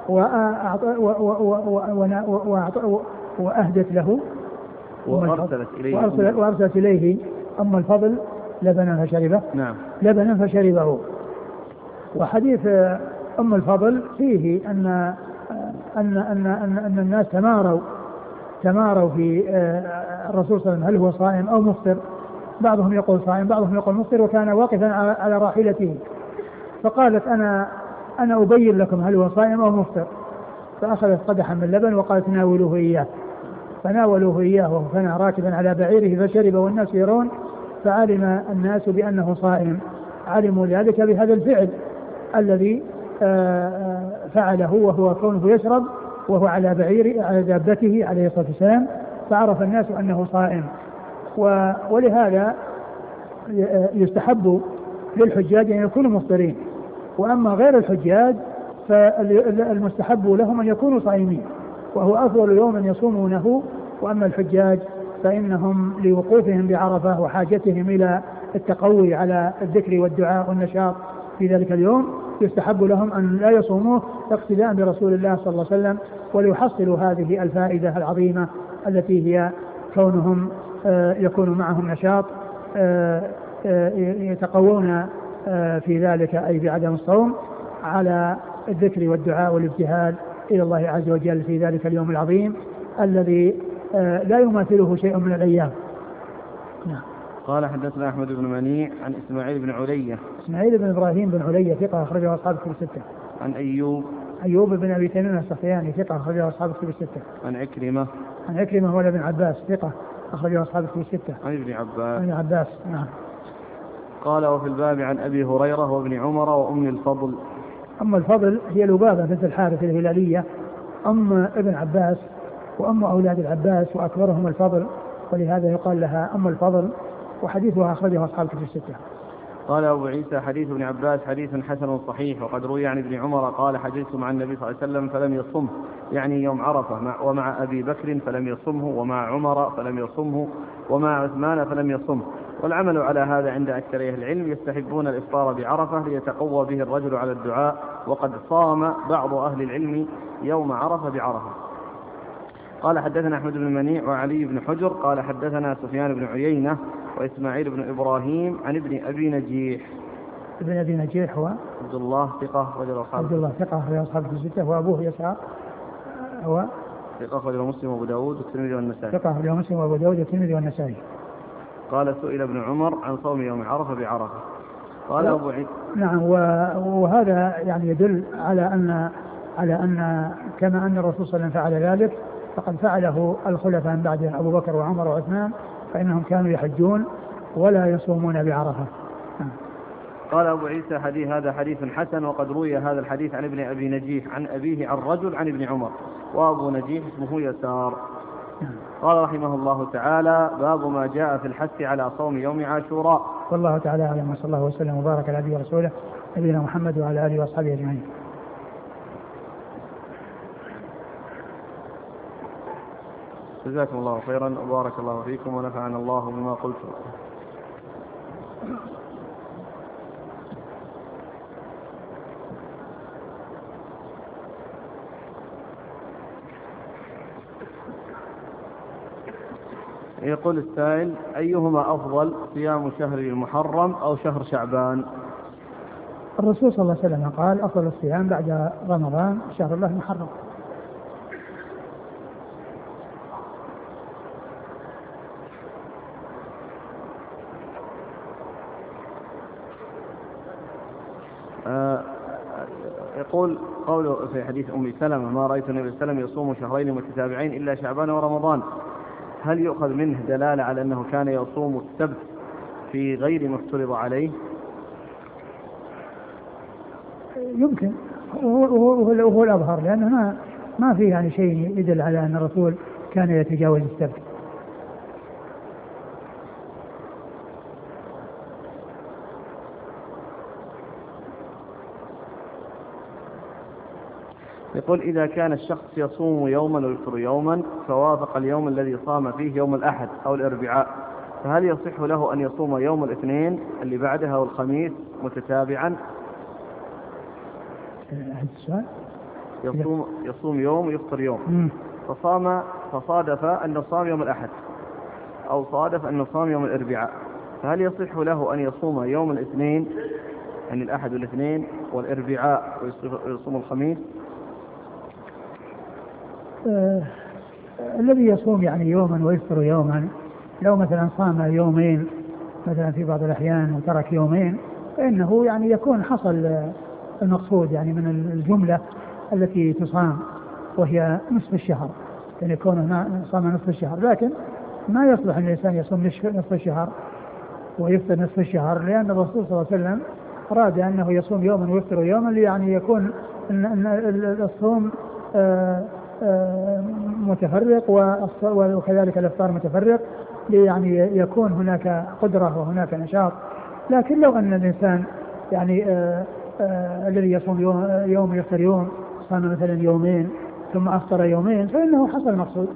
B: وأهدت له
A: وأرسلت إليه
B: وأرسلت, وأرسلت إليه أم الفضل لبنا فشربه.
A: نعم.
B: لبنا فشربه. وحديث أم الفضل فيه أن أن أن أن, أن الناس تماروا تماروا في الرسول صلى الله عليه وسلم هل هو صائم أو مفطر. بعضهم يقول صائم، بعضهم يقول مفطر، وكان واقفا على راحلته، فقالت أنا أنا أبين لكم هل هو صائم أو مفطر، فأخذت قدحا من لبن وقالت ناولوه إياه، فناولوه إياه وهو كان راكبا على بعيره فشرب والناس يرون، فعلم الناس بأنه صائم، علموا ذلك بهذا الفعل الذي فعله وهو كونه يشرب وهو على بعير على دابته عليه الصلاة والسلام، فعرف الناس أنه صائم. ولهذا يستحب للحجاج أن يكونوا مفطرين، وأما غير الحجاج فالمستحب لهم أن يكونوا صائمين، وهو أفضل يوم يصومونه. وأما الحجاج فإنهم لوقوفهم بعرفة وحاجتهم إلى التقوي على الذكر والدعاء والنشاط في ذلك اليوم يستحب لهم أن لا يصوموه اقتداء برسول الله صلى الله عليه وسلم، وليحصلوا هذه الفائدة العظيمة التي هي كونهم يكون معهم نشاط يتقوون في ذلك أي بعدم الصوم على الذكر والدعاء والابتهال إلى الله عز وجل في ذلك اليوم العظيم الذي لا يماثله شيء من الأيام.
A: نعم. قال حدثنا أحمد بن منيع عن إسماعيل بن علية.
B: إسماعيل بن إبراهيم بن علية ثقة أخرجه أصحاب الكتب الستة.
A: عن أيوب.
B: أيوب بن أبي تميم السختياني ثقة أخرجه أصحاب الكتب الستة.
A: عن عكرمة.
B: عن عكرمة هو ابن عباس ثقة أخرجه أصحاب الكتب الستة.
A: عن ابن عباس.
B: عن عباس نعم.
A: قال وفي الباب عن أبي هريرة وابن عمر وأم الفضل.
B: أم الفضل هي لبابة بنت الحارث الهلالية أم ابن عباس وأم أولاد العباس وأكبرهم الفضل، ولهذا يقال لها أم الفضل، وحديثها أخرجه أصحاب الكتب الستة.
A: قال أبو عيسى حديث ابن عباس حديث حسن صحيح، وقد روي عن ابن عمر قال حديث مع النبي صلى الله عليه وسلم فلم يصمه، يعني يوم عرفة، مع ومع أبي بكر فلم يصمه، ومع عمر فلم يصمه، ومع عثمان فلم يصمه. والعمل على هذا عند أكثر أهل العلم، يستحبون الإفطار بعرفة ليتقوى به الرجل على الدعاء، وقد صام بعض أهل العلم يوم عرفة بعرفة. قال حدثنا أحمد بن منيع وعلي بن حجر قال حدثنا سفيان بن عيينة وإسماعيل بن إبراهيم عن ابن أبي نجيح.
B: ابن أبي نجيح هو
A: عبد الله ثقة رجل أصحاب
B: عبد الله ثقة رجل أصحاب الستة، وأبوه يسعى هو
A: ثقة رجل مسلم وأبو داود والترمذي والنسائي.
B: ثقة رجل مسلم وأبو داود والترمذي والنسائي.
A: قال سئل ابن عمر عن صوم يوم عرفة بعرفة. قال أبو عيسى
B: نعم. وهذا يعني يدل على أن على أن كما أن الرسول صلى الله عليه وسلم فعل ذلك فقد فعله الخلفاء من بعد أبو بكر وعمر وعثمان، فإنهم كانوا يحجون ولا يصومون بعرفة.
A: قال أبو عيسى حديث هذا حديث حسن، وقد روي هذا الحديث عن ابن أبي نجيح عن أبيه عن رجل عن ابن عمر، وأبو نجيح اسمه يسار. قال رحمه الله تعالى باب ما جاء في الحث على صوم يوم عاشوراء.
B: والله تعالى أعلم، وصلى الله وسلم وبارك على نبينا ورسوله نبينا محمد وعلى آله وأصحابه أجمعين.
A: جزاكم الله خيرا وبارك الله فيكم ونفعنا الله بما قلتم. يقول السائل أيهما أفضل، صيام شهر المحرم أو شهر شعبان؟
B: الرسول صلى الله عليه وسلم قال أفضل الصيام بعد رمضان شهر الله المحرم.
A: آه يقول قوله في حديث أم سلمة ما رأيت النبي صلى الله عليه وسلم يصوم شهرين متتابعين إلا شعبان ورمضان، هل يؤخذ منه دلالة على أنه كان يصوم السبت في غير ما افترض عليه؟
B: يمكن، وهو الأظهر، لأنه ما ما في يعني شيء يدل على أن الرسول كان يتجاوز السبت.
A: يقول إذا كان الشخص يصوم يوما ويفطر يوما فوافق اليوم الذي صام فيه يوم الأحد أو الأربعاء، فهل يصح له أن يصوم يوم الاثنين اللي بعدها والخميس متتابعا؟ يصوم, يصوم يوم ويفطر يوم، فصام فصادف أنه صام يوم الأحد أو صادف أنه صام يوم الأربعاء، فهل يصح له أن يصوم يوم الاثنين يعني الأحد والاثنين والأربعاء ويصوم الخميس؟
B: آه الذي يصوم يعني يوما ويفطر يوما، لو مثلا صام يومين مثلا في بعض الأحيان وترك يومين، فإنه يعني يكون حصل المقصود يعني من الجملة التي تصام وهي نصف الشهر، يعني يكون صام نصف الشهر، لكن ما يصلح أن الإنسان يصوم نصف الشهر ويفطر نصف الشهر، لأن الرسول صلى الله عليه وسلم أراد أنه يصوم يوما ويفطر يوما يعني يكون أن أن الصوم آآ آآ متفرق وكذلك الإفطار متفرق يعني يكون هناك قدرة وهناك نشاط. لكن لو أن الإنسان يعني آآ آآ الذي يصوم يوم, يوم يفطر يوم صام مثلا يومين ثم أفطر يومين فإنه حصل المقصود.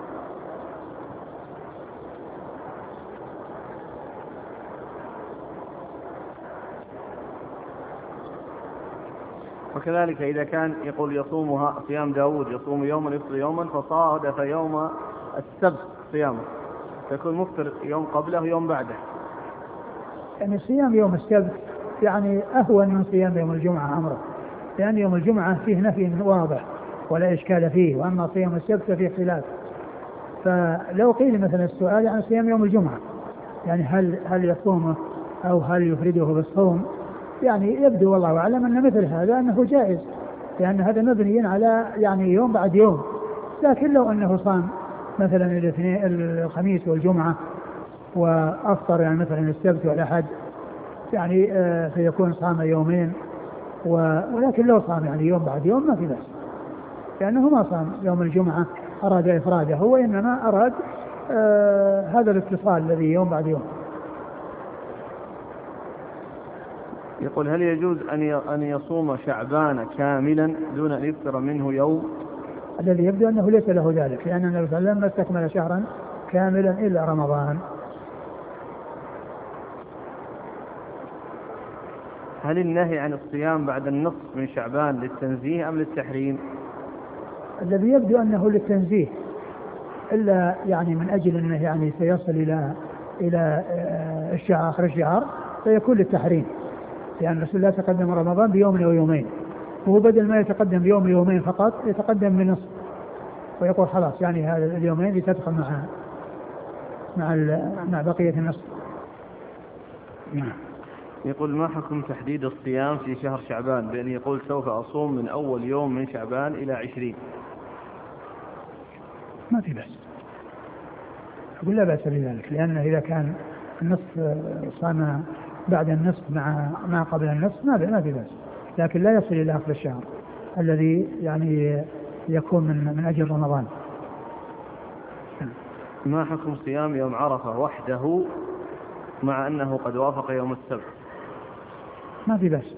A: وكذلك إذا كان يقول يصومها صيام داود يصوم يوما يفطر يوما فصادف يوم السبت صيامه فيكون مفطر يوم قبله يوم بعده.
B: يعني صيام يوم السبت يعني أهون من صيام يوم الجمعة أمره، لأن يوم الجمعة فيه نفي واضح ولا إشكال فيه، وأما صيام السبت فيه خلاف. فلو قيل مثلا السؤال عن صيام يوم الجمعة يعني هل هل يصومه أو هل يفرده بالصوم، يعني يبدو والله أعلم أن مثل هذا أنه جائز، لأن هذا مبني على يعني يوم بعد يوم. لكن لو أنه صام مثلا الاثنين الخميس والجمعة وأفطر يعني مثلا السبت والأحد يعني آه فيكون صام يومين، ولكن لو صام يعني يوم بعد يوم ما في بأس، لأنه ما صام يوم الجمعة أراد إفراده، وإنما أراد آه هذا الاتصال الذي يوم بعد يوم.
A: يقول هل يجوز أن يصوم شعبان كاملا دون أن يفطر منه يوم؟
B: الذي يبدو أنه ليس له ذلك، لأن النبي صلى الله عليه وسلم ما استكمل شهرا كاملا إلا رمضان.
A: هل النهي عن الصيام بعد النصف من شعبان للتنزيه أم للتحريم؟
B: الذي يبدو أنه للتنزيه، إلا يعني من أجل أنه يعني سيصل إلى إلى الشهر آخر الشهر فيكون للتحريم، لأن رسول الله تقدم رمضان بيوم أو يومين، وهو بدل ما يتقدم بيوم يومين فقط يتقدم بنصف، ويقول خلاص يعني هذا اليومين لتدخل مع مع مع بقية النصف.
A: نعم. يقول ما حكم تحديد الصيام في شهر شعبان بأن يقول سوف أصوم من أول يوم من شعبان إلى عشرين؟
B: ما في بأس، أقول لا بأس بذلك، لأنه إذا كان النصف صام بعد النصف مع ما قبل النصف ما ما في بأس، لكن لا يصل إلى آخر الشهر الذي يعني يكون من من أجل رمضان.
A: ما حكم صيام يوم عرفة وحده مع أنه قد وافق يوم السبت؟
B: ما في بأس.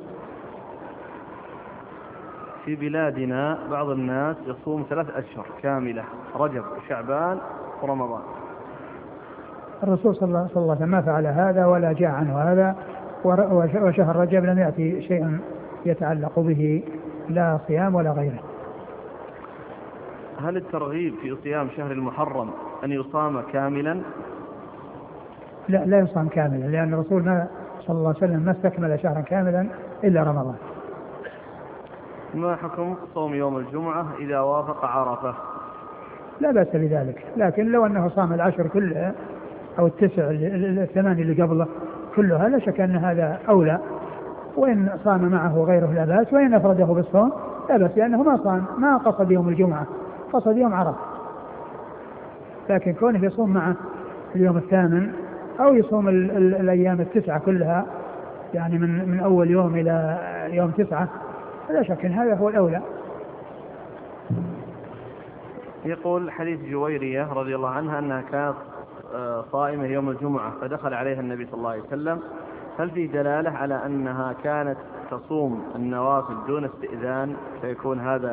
A: في بلادنا بعض الناس يصوم ثلاث أشهر كاملة، رجب وشعبان ورمضان.
B: الرسول صلى الله عليه وسلم ما فعل هذا ولا جاء عنه هذا، وشهر رجب لم يأتي شيء يتعلق به لا صيام ولا غيره.
A: هل الترغيب في صيام شهر المحرم أن يصام كاملا؟
B: لا لا يصام كاملا، لأن الرسول صلى الله عليه وسلم ما استكمل شهرا كاملا إلا رمضان.
A: ما حكم صوم يوم الجمعة إذا وافق عرفة؟
B: لا بأس بذلك، لكن لو أنه صام العشر كلها أو التسع الثمان اللي قبله كلها لا شك أن هذا أولى، وإن صام معه غيره لا بأس، وإن أفرده بالصوم لا بأس، لأنه ما صام ما قصد يوم الجمعة، قصد يوم عرفة. لكن كونه يصوم معه اليوم الثامن أو يصوم ال ال الأيام التسعة كلها يعني من من أول يوم إلى يوم تسعة لا شك أن هذا هو الأولى.
A: يقول حديث جويرية رضي الله عنها أنها كانت صائمة يوم الجمعة فدخل عليها النبي صلى الله عليه وسلم، هل فيه دلالة على أنها كانت تصوم النوافل دون استئذان فيكون هذا؟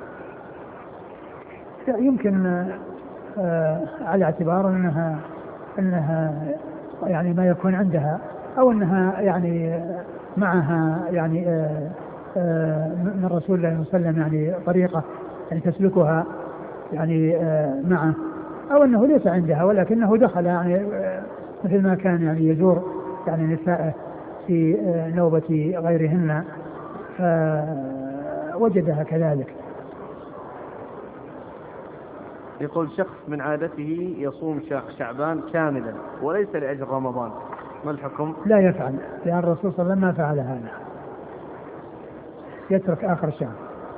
B: يمكن آه على اعتبار أنها أنها يعني ما يكون عندها أو أنها يعني معها يعني آه آه من رسول الله صلى الله عليه وسلم يعني طريقة يعني تسلكها يعني آه معه، أو أنه ليس عندها ولكنه دخل يعني آه مثل ما كان يعني يزور يعني نساء في آه نوبة غيرهن فوجدها كذلك.
A: يقول شخص من عادته يصوم شعبان كاملا وليس لأجل رمضان، ما الحكم؟
B: لا يفعل، لأن الرسول صلى الله عليه وسلم ما فعل هذا، يترك آخر الشهر.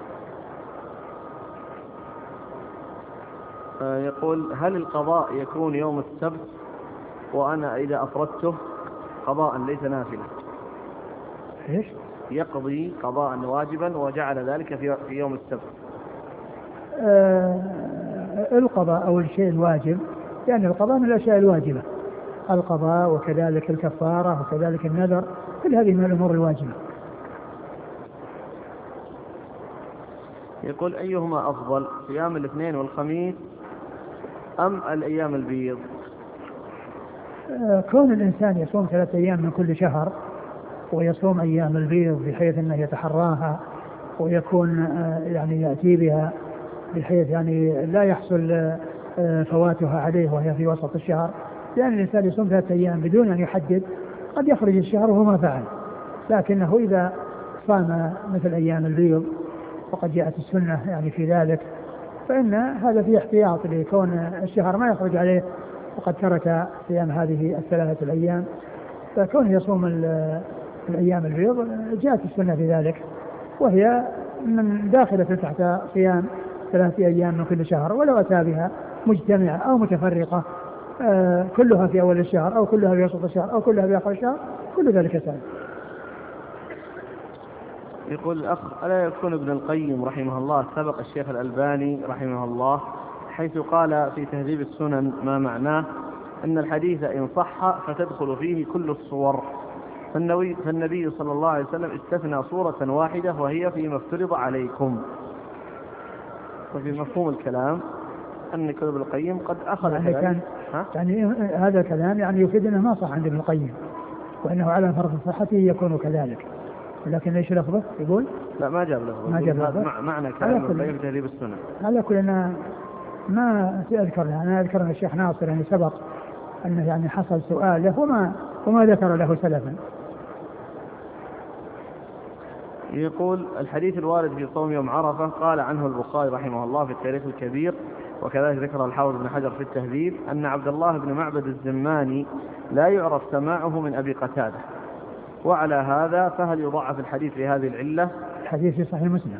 A: يقول هل القضاء يكون يوم السبت وأنا إذا أفردته قضاء ليس نافلة؟
B: إيش؟
A: يقضي قضاء واجبا وجعل ذلك في في يوم السبت.
B: آه القضاء أو الشيء الواجب، لأن يعني القضاء من الأشياء الواجبة، القضاء وكذلك الكفارة وكذلك النذر، كل هذه من الأمور الواجبة.
A: يقول أيهما أفضل، صيام الاثنين والخميس أم الأيام البيض؟
B: آه كون الإنسان يصوم ثلاثة أيام من كل شهر ويصوم أيام البيض بحيث أنه يتحراها ويكون آه يعني يأتي بها بحيث يعني لا يحصل آه فواتها عليه وهي في وسط الشهر، لأن الإنسان يصوم ثلاثة أيام بدون أن يحدد قد يخرج الشهر وهو ما فعل، لكنه إذا صام مثل أيام البيض وقد جاءت السنة يعني في ذلك، فإن هذا فيه احتياط لكون الشهر ما يخرج عليه وقد ترك صيام هذه الثلاثة الأيام، فكونه يصوم الأيام البيض جاءت السنة في ذلك، وهي من داخلة تحت صيام ثلاثة أيام من كل شهر، ولو أتى بها مجتمعة أو متفرقة آه كلها في أول الشهر أو كلها في وسط الشهر أو كلها في آخر الشهر، كل ذلك سائل.
A: يقول الأخ ألا يكون ابن القيم رحمه الله سبق الشيخ الألباني رحمه الله حيث قال في تهذيب السنن ما معناه أن الحديث إن صح فتدخل فيه كل الصور، فالنبي, فالنبي صلى الله عليه وسلم استثنى صورة واحدة وهي فيما افترض عليكم. وفي مفهوم الكلام أن ابن القيم قد أخذ
B: يعني, كان يعني هذا الكلام يعني يفيد أنه ما صح عند ابن القيم، وأنه على فرض صحته يكون كذلك، لكن ليش لفظه يقول؟
A: لا ما جاب لفظه،
B: ما جاب لفظه.
A: معنى كلام ابن القيم في تهذيب السنن.
B: على كل أنا ما أذكر، أنا أذكر أن الشيخ ناصر يعني سبق أنه يعني حصل سؤال له وما وما ذكر له سلفا.
A: يقول الحديث الوارد في صوم يوم عرفة قال عنه البخاري رحمه الله في التاريخ الكبير، وكذلك ذكر الحافظ بن حجر في التهذيب، أن عبد الله بن معبد الزماني لا يعرف سماعه من أبي قتادة، وعلى هذا فهل يضعف الحديث لهذه العلة؟
B: الحديث في صحيح مسلم.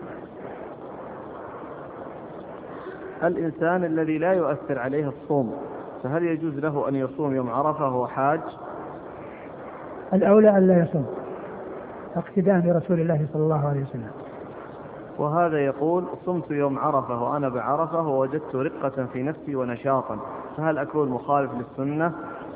A: الإنسان الذي لا يؤثر عليه الصوم فهل يجوز له أن يصوم يوم عرفة وهو حاج؟
B: الأولى أن لا يصوم اقتداء برسول الله صلى الله عليه وسلم.
A: وهذا يقول صمت يوم عرفة وأنا بعرفة ووجدت رقة في نفسي ونشاطا، فهل أكون مخالف للسنة؟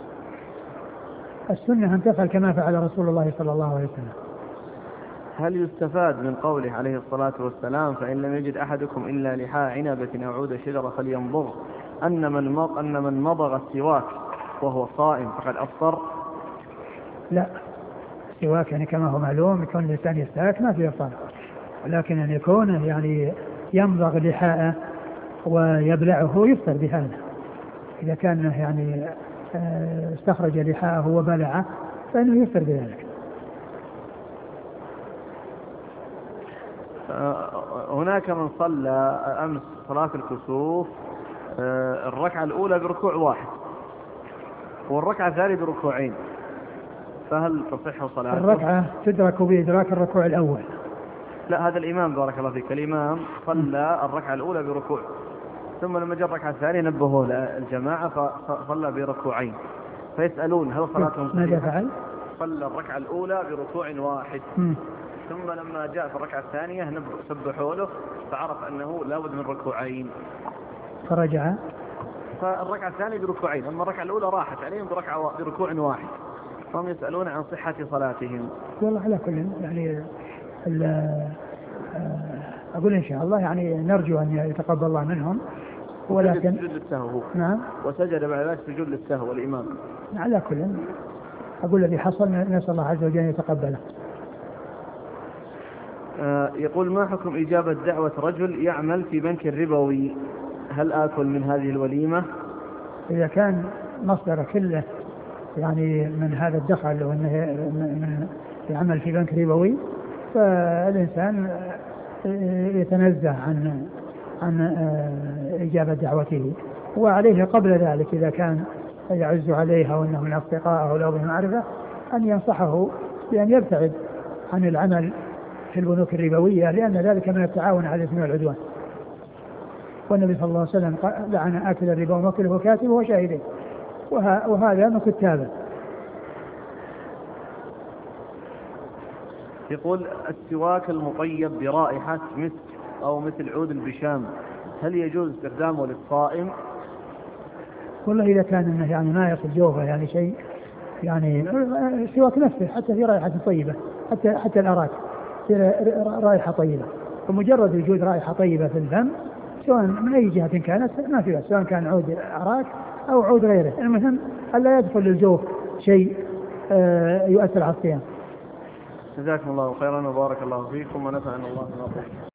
B: السنة أن تفعل كما فعل رسول الله صلى الله عليه وسلم.
A: هل يستفاد من قوله عليه الصلاة والسلام فإن لم يجد أحدكم إلا لحاء عنبة أو عود شجرة فلينضغ أن من أن من مضغ السواك وهو صائم فقد أفطر؟
B: لا، السواك يعني كما هو معلوم يكون الإنسان يستاك ما فيه إفطار، ولكن أن يكون يعني يمضغ لحاءه ويبلعه يفطر بهذا. إذا كان يعني استخرج لحاءه وبلعه فإنه يفطر بذلك.
A: هناك من صلى أمس صلاة الكسوف الركعة الأولى بركوع واحد والركعة الثانية بركوعين، فهل تصح صلاته؟
B: الركعة تدرك بإدراك الركوع الأول.
A: لا، هذا الإمام بارك الله فيك، الإمام صلى الركعة الأولى بركوع، ثم لما جاء الركعة الثانية نبهوا الجماعة فصلى بركوعين، فيسألون هل صلاتهم صحيحة؟
B: ماذا فعل؟
A: صلى الركعة الأولى بركوع واحد م. ثم لما جاء في الركعة الثانية سبحوا له فعرف أنه لا بد من ركوعين
B: فرجع،
A: فالركعة الثانية بركوعين، أما الركعة الأولى راحت عليهم بركعة بركوع واحد، فهم يسألون عن صحة صلاتهم.
B: والله على كل يعني أقول إن شاء الله يعني نرجو أن يتقبل الله منهم، ولكن
A: سجود للسهو.
B: نعم.
A: وسجد بعد ذلك سجود للسهو الإمام.
B: على كل أقول الذي حصل نسأل الله عز وجل أن يتقبله.
A: آه يقول ما حكم إجابة دعوة رجل يعمل في بنك الربوي، هل آكل من هذه الوليمة؟
B: إذا كان مصدر كله يعني من هذا الدخل وأنه من يعمل في بنك ربوي فالإنسان يتنزه عن عن إجابة دعوته، وعليه قبل ذلك إذا كان يعز عليها وأنه من أصدقائه لو بمعرفة أن ينصحه بأن يبتعد عن العمل في البنوك الربوية، لأن ذلك من التعاون على الإثم والعدوان، والنبي صلى الله عليه وسلم لعن آكل الربا وموكله وكاتبه وشاهده، وهذا من كتابه.
A: يقول السواك المطيب برائحة مسك أو مثل عود البشام هل يجوز استخدامه للصائم؟
B: والله إذا كان إنه يعني ما يصل جوفه يعني شيء يعني السواك نفسه حتى في رائحة طيبة، حتى حتى الأراك في رائحة طيبة، فمجرد وجود رائحة طيبة في الفم سواء من أي جهة كانت ما فيها، سواء كان عود أراك أو عود غيره، المهم ألا يدخل للجوف شيء يؤثر على الصيام.
A: جزاكم الله خيرا وبارك الله فيكم ونفعنا الله بما قلتم.